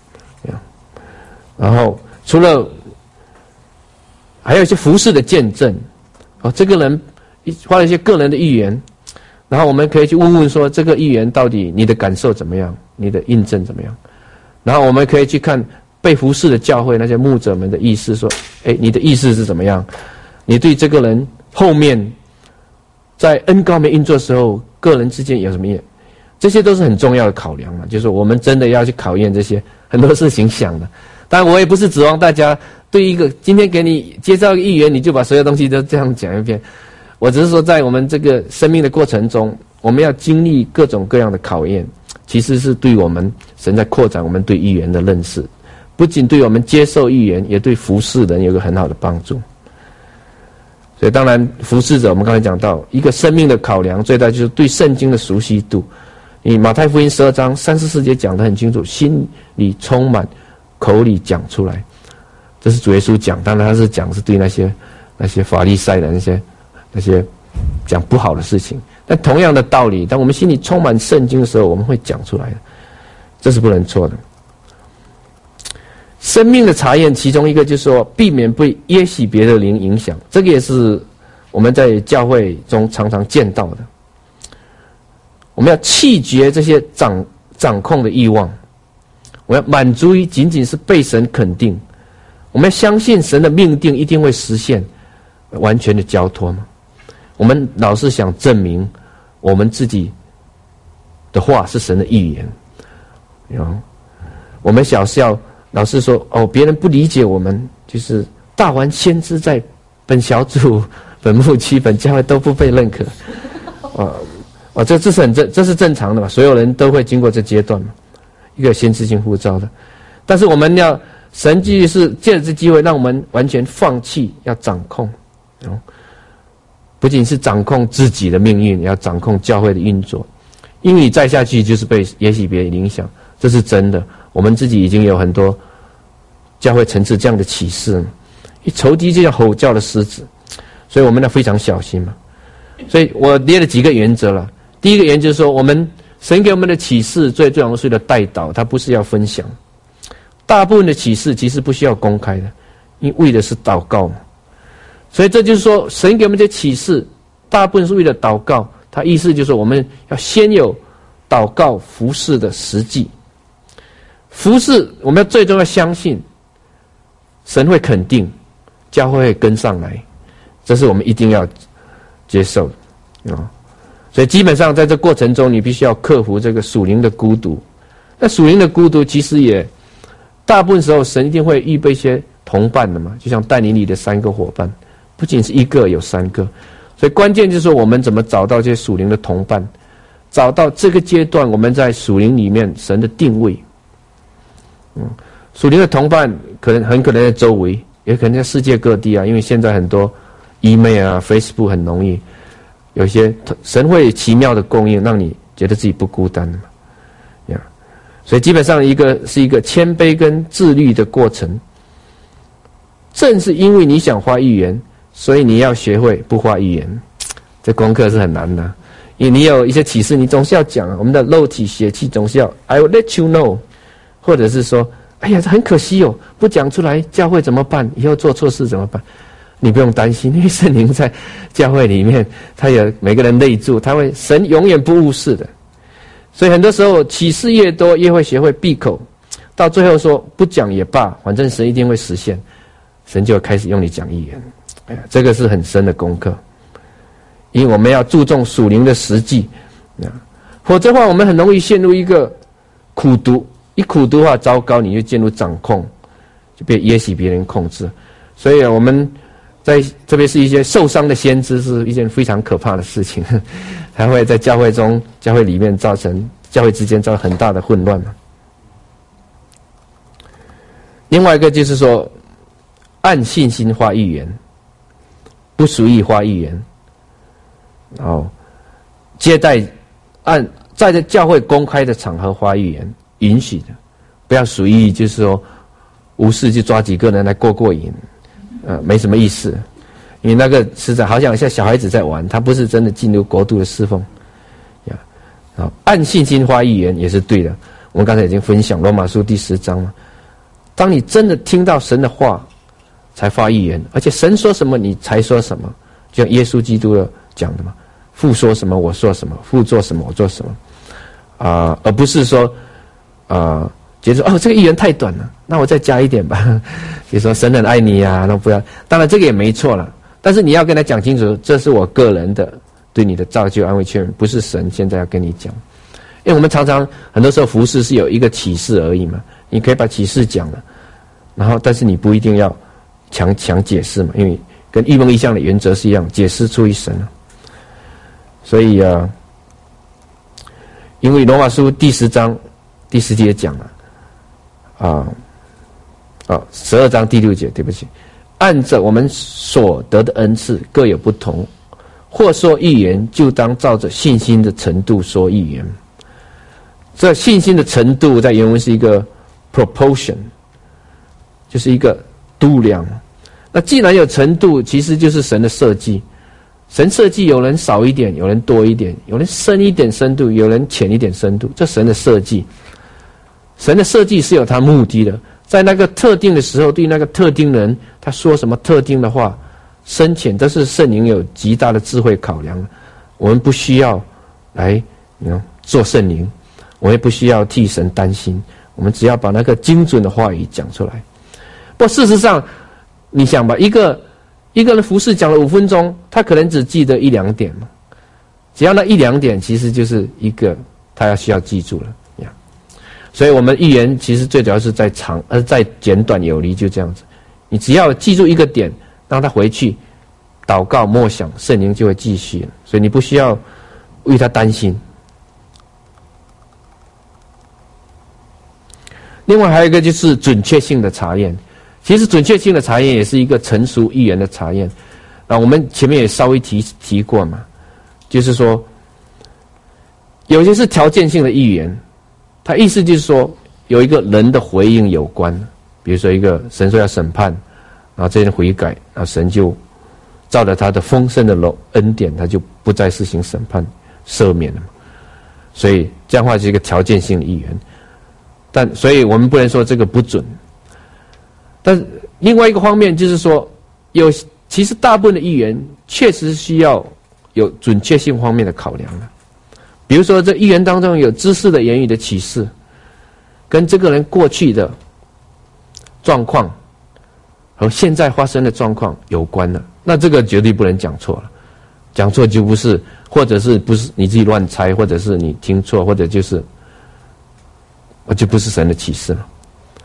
[SPEAKER 1] 然后除了还有一些服事的见证，哦，这个人花了一些个人的预言，然后我们可以去问问说这个预言到底你的感受怎么样，你的印证怎么样，然后我们可以去看被服事的教会那些牧者们的意思，说哎，你的意思是怎么样，你对这个人后面在恩膏没运作的时候个人之间有什么意，这些都是很重要的考量嘛，就是我们真的要去考验这些很多事情想的。当然我也不是指望大家对一个今天给你介绍一个预言你就把所有东西都这样讲一遍，我只是说在我们这个生命的过程中，我们要经历各种各样的考验，其实是对我们神在扩展我们对预言的认识，不仅对我们接受预言，也对服侍人有个很好的帮助。所以当然服侍者我们刚才讲到一个生命的考量，最大就是对圣经的熟悉度。你马太福音十二章三十四节讲得很清楚，心里充满口里讲出来，这是主耶稣讲，当然他是讲是对那些那些法利赛的那些那些讲不好的事情，但同样的道理，当我们心里充满圣经的时候，我们会讲出来的，这是不能错的。生命的查验，其中一个就是说避免被耶洗别的灵影响，这个也是我们在教会中常常见到的。我们要弃绝这些掌掌控的欲望，我们要满足于仅仅是被神肯定，我们要相信神的命定一定会实现，完全的交托嘛。我们老是想证明我们自己的话是神的预言，我们小时候老是说哦，别人不理解我们，就是大环先知在本小组、本牧区、本教会都不被认可，啊啊，这这是很正，这是正常的嘛，所有人都会经过这阶段嘛，一个先知性呼召的。但是我们要神继续是借着这机会，让我们完全放弃，要掌控，哦，不仅是掌控自己的命运，也要掌控教会的运作，因为你再下去就是被耶洗别影响，这是真的。我们自己已经有很多教会层次这样的启示，一仇敌就像吼叫的狮子，所以我们要非常小心嘛。所以我列了几个原则了。第一个原则说，我们神给我们的启示最重要是的带导，它不是要分享。大部分的启示其实不需要公开的，因为为的是祷告嘛。所以这就是说，神给我们的启示大部分是为了祷告，它意思就是我们要先有祷告服事的实际。服事我们要最终要相信神会肯定，教会会跟上来，这是我们一定要接受的啊。所以基本上在这过程中，你必须要克服这个属灵的孤独。那属灵的孤独其实也大部分时候神一定会预备一些同伴的嘛，就像但以理的三个伙伴，不仅是一个，有三个。所以关键就是说我们怎么找到这些属灵的同伴，找到这个阶段我们在属灵里面神的定位。嗯，属灵的同伴可能很可能在周围，也可能在世界各地啊，因为现在很多 email 啊 Facebook 很容易，有些神会奇妙的供应，让你觉得自己不孤单的嘛。呀，所以基本上一个是一个谦卑跟自律的过程。正是因为你想发预言，所以你要学会不发预言。这功课是很难的，因为你有一些启示，你总是要讲。我们的肉体血气总是要 I will let you know， 或者是说，哎呀，这很可惜哦，不讲出来，教会怎么办？以后做错事怎么办？你不用担心，因为圣灵在教会里面，他有每个人内住，他会神永远不误事的。所以很多时候启示越多，越会学会闭口，到最后说不讲也罢，反正神一定会实现。神就开始用你讲预言，哎呀，这个是很深的功课，因为我们要注重属灵的实际，否则的话，我们很容易陷入一个苦读，一苦读的话，糟糕，你就进入掌控，就被也许别人控制。所以我们在特别是一些受伤的先知，是一件非常可怕的事情，还会在教会中、教会里面造成教会之间造成很大的混乱嘛。另外一个就是说，按信心发预言，不属意发预言。然后接待按在这教会公开的场合发预言，允许的，不要属意就是说无事就抓几个人来过过瘾，呃，没什么意思。因为那个实在好像像小孩子在玩，他不是真的进入国度的侍奉。呀，好，按信心发预言也是对的。我们刚才已经分享罗马书第十章了。当你真的听到神的话，才发预言，而且神说什么你才说什么，就像耶稣基督的讲的嘛，父说什么我说什么，父做什么我做什么，啊、呃，而不是说，啊、呃，觉得哦这个预言太短了，那我再加一点吧，比如说神很爱你呀、啊，那不要，当然这个也没错了，但是你要跟他讲清楚，这是我个人的对你的造就安慰劝勉，不是神现在要跟你讲，因为我们常常很多时候服事是有一个启示而已嘛，你可以把启示讲了，然后但是你不一定要强强解释嘛，因为跟异梦异象的原则是一样，解释出于神啊。所以啊，因为罗马书第十章第十节讲了啊，啊十二章第六节，对不起，按着我们所得的恩赐各有不同，或说预言，就当照着信心的程度说预言。这信心的程度在原文是一个 proportion， 就是一个度量。那既然有程度，其实就是神的设计。神设计有人少一点，有人多一点，有人深一点深度，有人浅一点深度，这神的设计。神的设计是有他目的的，在那个特定的时候，对那个特定人，他说什么特定的话，深浅都是圣灵有极大的智慧考量。我们不需要来做圣灵，我们也不需要替神担心，我们只要把那个精准的话语讲出来。不过事实上，你想吧，一个一个人服事讲了五分钟，他可能只记得一两点嘛。只要那一两点，其实就是一个他要需要记住了呀。所以我们预言其实最主要是在长，呃，在简短有力，就这样子。你只要记住一个点，让他回去祷告默想，圣灵就会继续了。所以你不需要为他担心。另外还有一个就是准确性的查验。其实准确性的查验也是一个成熟预言的查验，啊，我们前面也稍微提提过嘛，就是说，有些是条件性的预言，它意思就是说有一个人的回应有关，比如说一个神说要审判，然后这人悔改，然后神就照着他的丰盛的恩典，他就不再施行审判，赦免了嘛，所以这样的话是一个条件性的预言，但所以我们不能说这个不准。但是另外一个方面就是说，有其实大部分的预言确实需要有准确性方面的考量的。比如说，这预言当中有知识的言语的启示，跟这个人过去的状况和现在发生的状况有关的，那这个绝对不能讲错了。讲错就不是，或者是不是你自己乱猜，或者是你听错，或者就是，就不是神的启示了。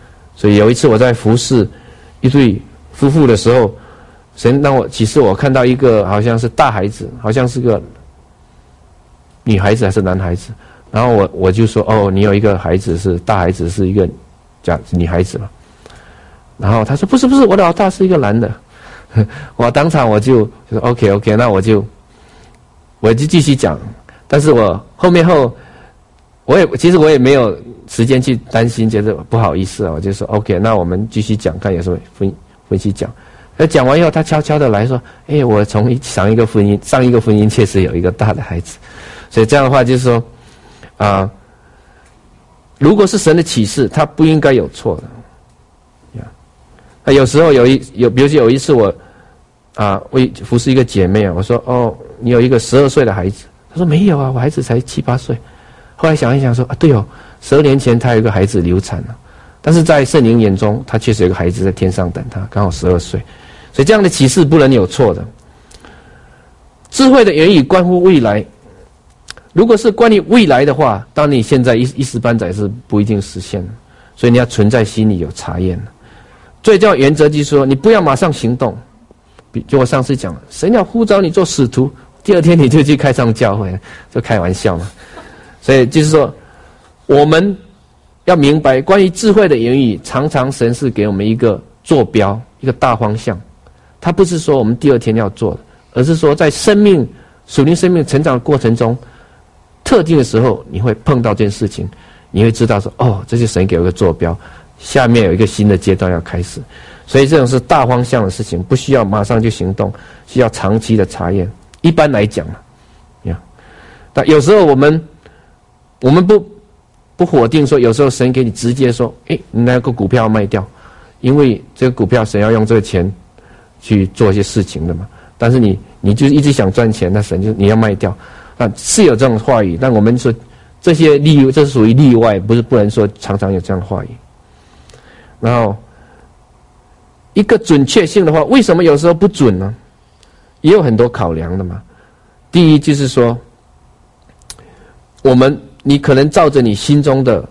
[SPEAKER 1] 所以有一次我在服侍一对夫妇的时候，神让我启示我看到一个好像是大孩子，好像是个女孩子还是男孩子，然后我我就说哦，你有一个孩子是大孩子是一个假女孩子嘛，然后他说不是不是，我的老大是一个男的，我当场我就就说 OK OK， 那我就我就继续讲，但是我后面后我也其实我也没有时间去担心，觉得不好意思啊，我就说 OK， 那我们继续讲，看有什么分分析讲。那讲完以后，他悄悄的来说：“哎，我从上一个婚姻，上一个婚姻确实有一个大的孩子，所以这样的话就是说，啊、呃，如果是神的启示，他不应该有错的。呀，那有时候有一有，比如说有一次我啊、呃，为服侍一个姐妹啊，我说：哦，你有一个十二岁的孩子，她说没有啊，我孩子才七八岁。后来想一想说啊，对哦，十二年前他有一个孩子流产了，但是在圣灵眼中，他确实有个孩子在天上等他，刚好十二岁。”所以这样的启示不能有错的。智慧的言语关乎未来，如果是关于未来的话，当你现在一一时半载是不一定实现的，所以你要存在心里有查验的。最重要原则就是说，你不要马上行动。就我上次讲了，神要呼召你做使徒，第二天你就去开创教会，就开玩笑嘛。所以就是说，我们要明白，关于智慧的言语，常常神是给我们一个坐标，一个大方向。它不是说我们第二天要做的，而是说在生命属灵生命成长的过程中，特定的时候你会碰到这件事情，你会知道说哦，这是神给我一个坐标，下面有一个新的阶段要开始。所以这种是大方向的事情，不需要马上就行动，需要长期的查验。一般来讲啊，呀，但有时候我们我们不不否定说，有时候神给你直接说，诶，你那个股票要卖掉，因为这个股票神要用这个钱去做一些事情的嘛，但是你你就一直想赚钱，那神就你要卖掉，啊，是有这种话语，但我们说这些例，这是属于例外，不是不能说常常有这样的话语。然后一个准确性的话，为什么有时候不准呢？也有很多考量的嘛。第一就是说，我们你可能照着你心中的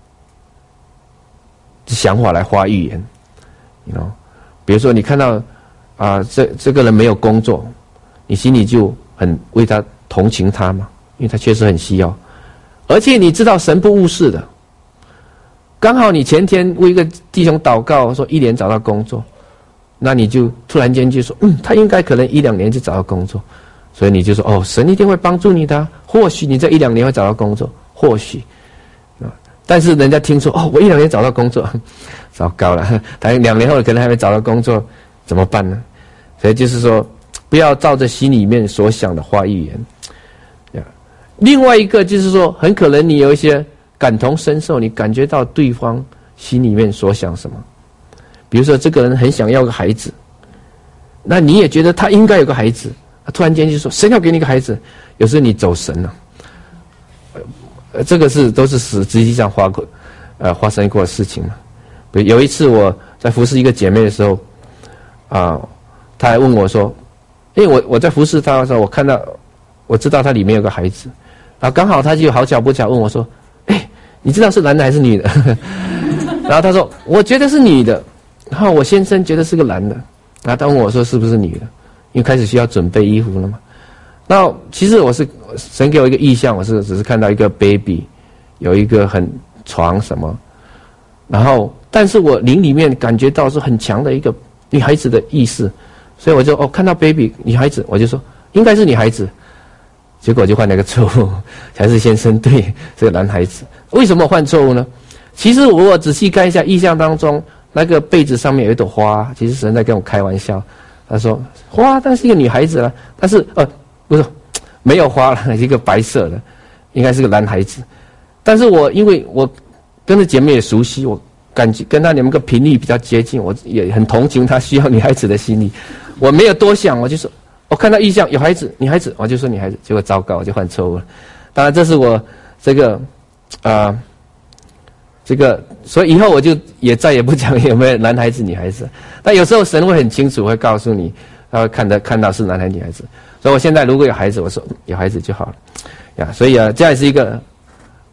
[SPEAKER 1] 想法来发预言，你知道，比如说你看到。啊，这这个人没有工作，你心里就很为他同情他嘛，因为他确实很需要，而且你知道神不误事的，刚好你前天为一个弟兄祷告说一年找到工作，那你就突然间就说，嗯，他应该可能一两年就找到工作，所以你就说哦，神一定会帮助你的，或许你这一两年会找到工作，或许，啊，但是人家听说哦，我一两年找到工作，糟糕了，他两年后可能还没找到工作。怎么办呢？所以就是说，不要照着心里面所想的话预言。另外一个就是说，很可能你有一些感同身受，你感觉到对方心里面所想什么。比如说，这个人很想要个孩子，那你也觉得他应该有个孩子，他突然间就说神要给你个孩子，有时候你走神了。呃，这个是都是实实际上发过呃发生过的事情嘛。比如有一次我在服侍一个姐妹的时候。啊，他还问我说：“因为我我在服侍他的时候，我看到我知道他里面有个孩子，然后刚好他就好巧不巧问我说：‘哎，你知道是男的还是女的？’然后他说：‘我觉得是女的。’然后我先生觉得是个男的，然后他问我说：‘是不是女的？’因为开始需要准备衣服了嘛。那其实我是神给我一个意象，我是只是看到一个 baby， 有一个很床什么，然后但是我灵里面感觉到是很强的一个。女孩子的意思，所以我就哦看到 baby 女孩子，我就说应该是女孩子，结果就犯了个错误，才是先生对这个男孩子。为什么犯错误呢？其实我仔细看一下意象当中，那个被子上面有一朵花，其实神在跟我开玩笑。他说花，但是一个女孩子了，但是呃不是没有花了，一个白色的，应该是个男孩子。但是我因为我跟着姐妹也熟悉，我。感觉跟他你们个频率比较接近，我也很同情他需要女孩子的心理，我没有多想，我就说，我看到意象有孩子，女孩子，我就说女孩子，结果糟糕，我就犯错误了。当然这是我这个啊、呃，这个，所以以后我就也再也不讲有没有男孩子女孩子。但有时候神会很清楚，会告诉你，他会看得看到是男孩女孩子。所以我现在如果有孩子，我说有孩子就好了呀。所以啊，这也是一个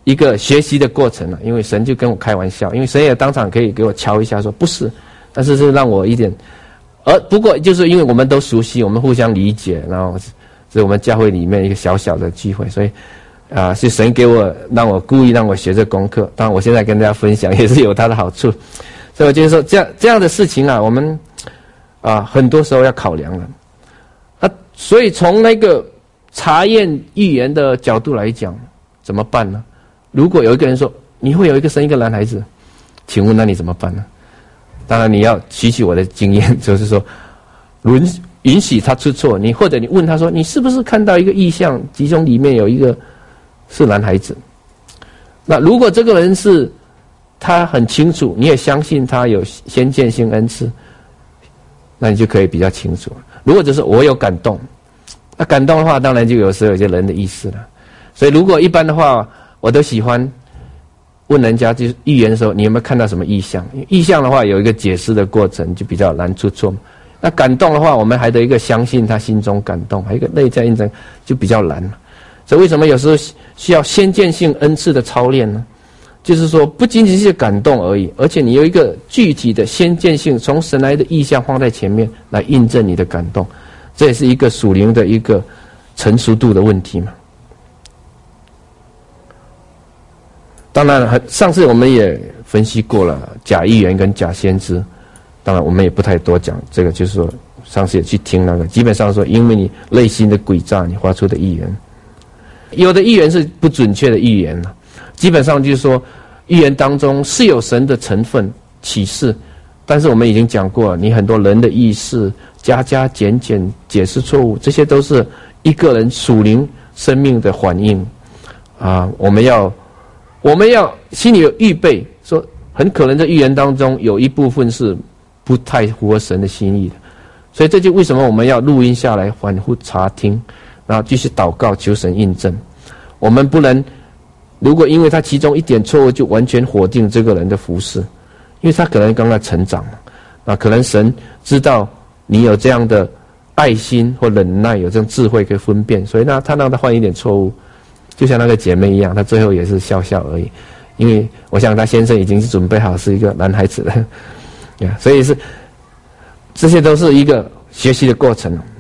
[SPEAKER 1] 一个学习的过程了。因为神就跟我开玩笑，因为神也当场可以给我敲一下说不是，但是是让我一点。而不过就是因为我们都熟悉，我们互相理解，然后是我们教会里面一个小小的聚会，所以啊、呃，是神给我让我故意让我学这功课。当然我现在跟大家分享也是有它的好处。所以我就是说这样这样的事情啊，我们啊很多时候要考量了。啊，所以从那个查验预言的角度来讲，怎么办呢？如果有一个人说你会有一个生一个男孩子，请问那你怎么办呢？当然你要吸取我的经验，就是说允允许他出错，你或者你问他说你是不是看到一个异象，其中里面有一个是男孩子。那如果这个人是他很清楚，你也相信他有先见性恩赐，那你就可以比较清楚。如果就是我有感动，那感动的话当然就有时候有些人的意思了。所以如果一般的话，我都喜欢问人家就是预言的时候，你有没有看到什么异象？异象的话有一个解释的过程，就比较难出错。那感动的话，我们还得一个相信他心中感动，还有一个内在印证，就比较难。所以为什么有时候需要先见性恩赐的操练呢？就是说不仅仅是感动而已，而且你有一个具体的先见性，从神来的意象放在前面来印证你的感动，这也是一个属灵的一个成熟度的问题嘛。当然上次我们也分析过了假预言跟假先知，当然我们也不太多讲这个，就是说上次也去听那个，基本上说因为你内心的诡诈，你发出的预言，有的预言是不准确的预言了，基本上就是说预言当中是有神的成分启示，但是我们已经讲过了，你很多人的意识加加减减解释错误，这些都是一个人属灵生命的反应啊，我们要我们要心里有预备，说很可能在预言当中有一部分是不太符合神的心意的，所以这就为什么我们要录音下来反复查听，然后继续祷告求神印证。我们不能如果因为他其中一点错误就完全否定这个人的服事，因为他可能刚刚成长嘛，那可能神知道你有这样的爱心或忍耐，有这种智慧可以分辨，所以那他让他犯一点错误，就像那个姐妹一样，她最后也是笑笑而已，因为我想她先生已经是准备好是一个男孩子了，所以是这些都是一个学习的过程。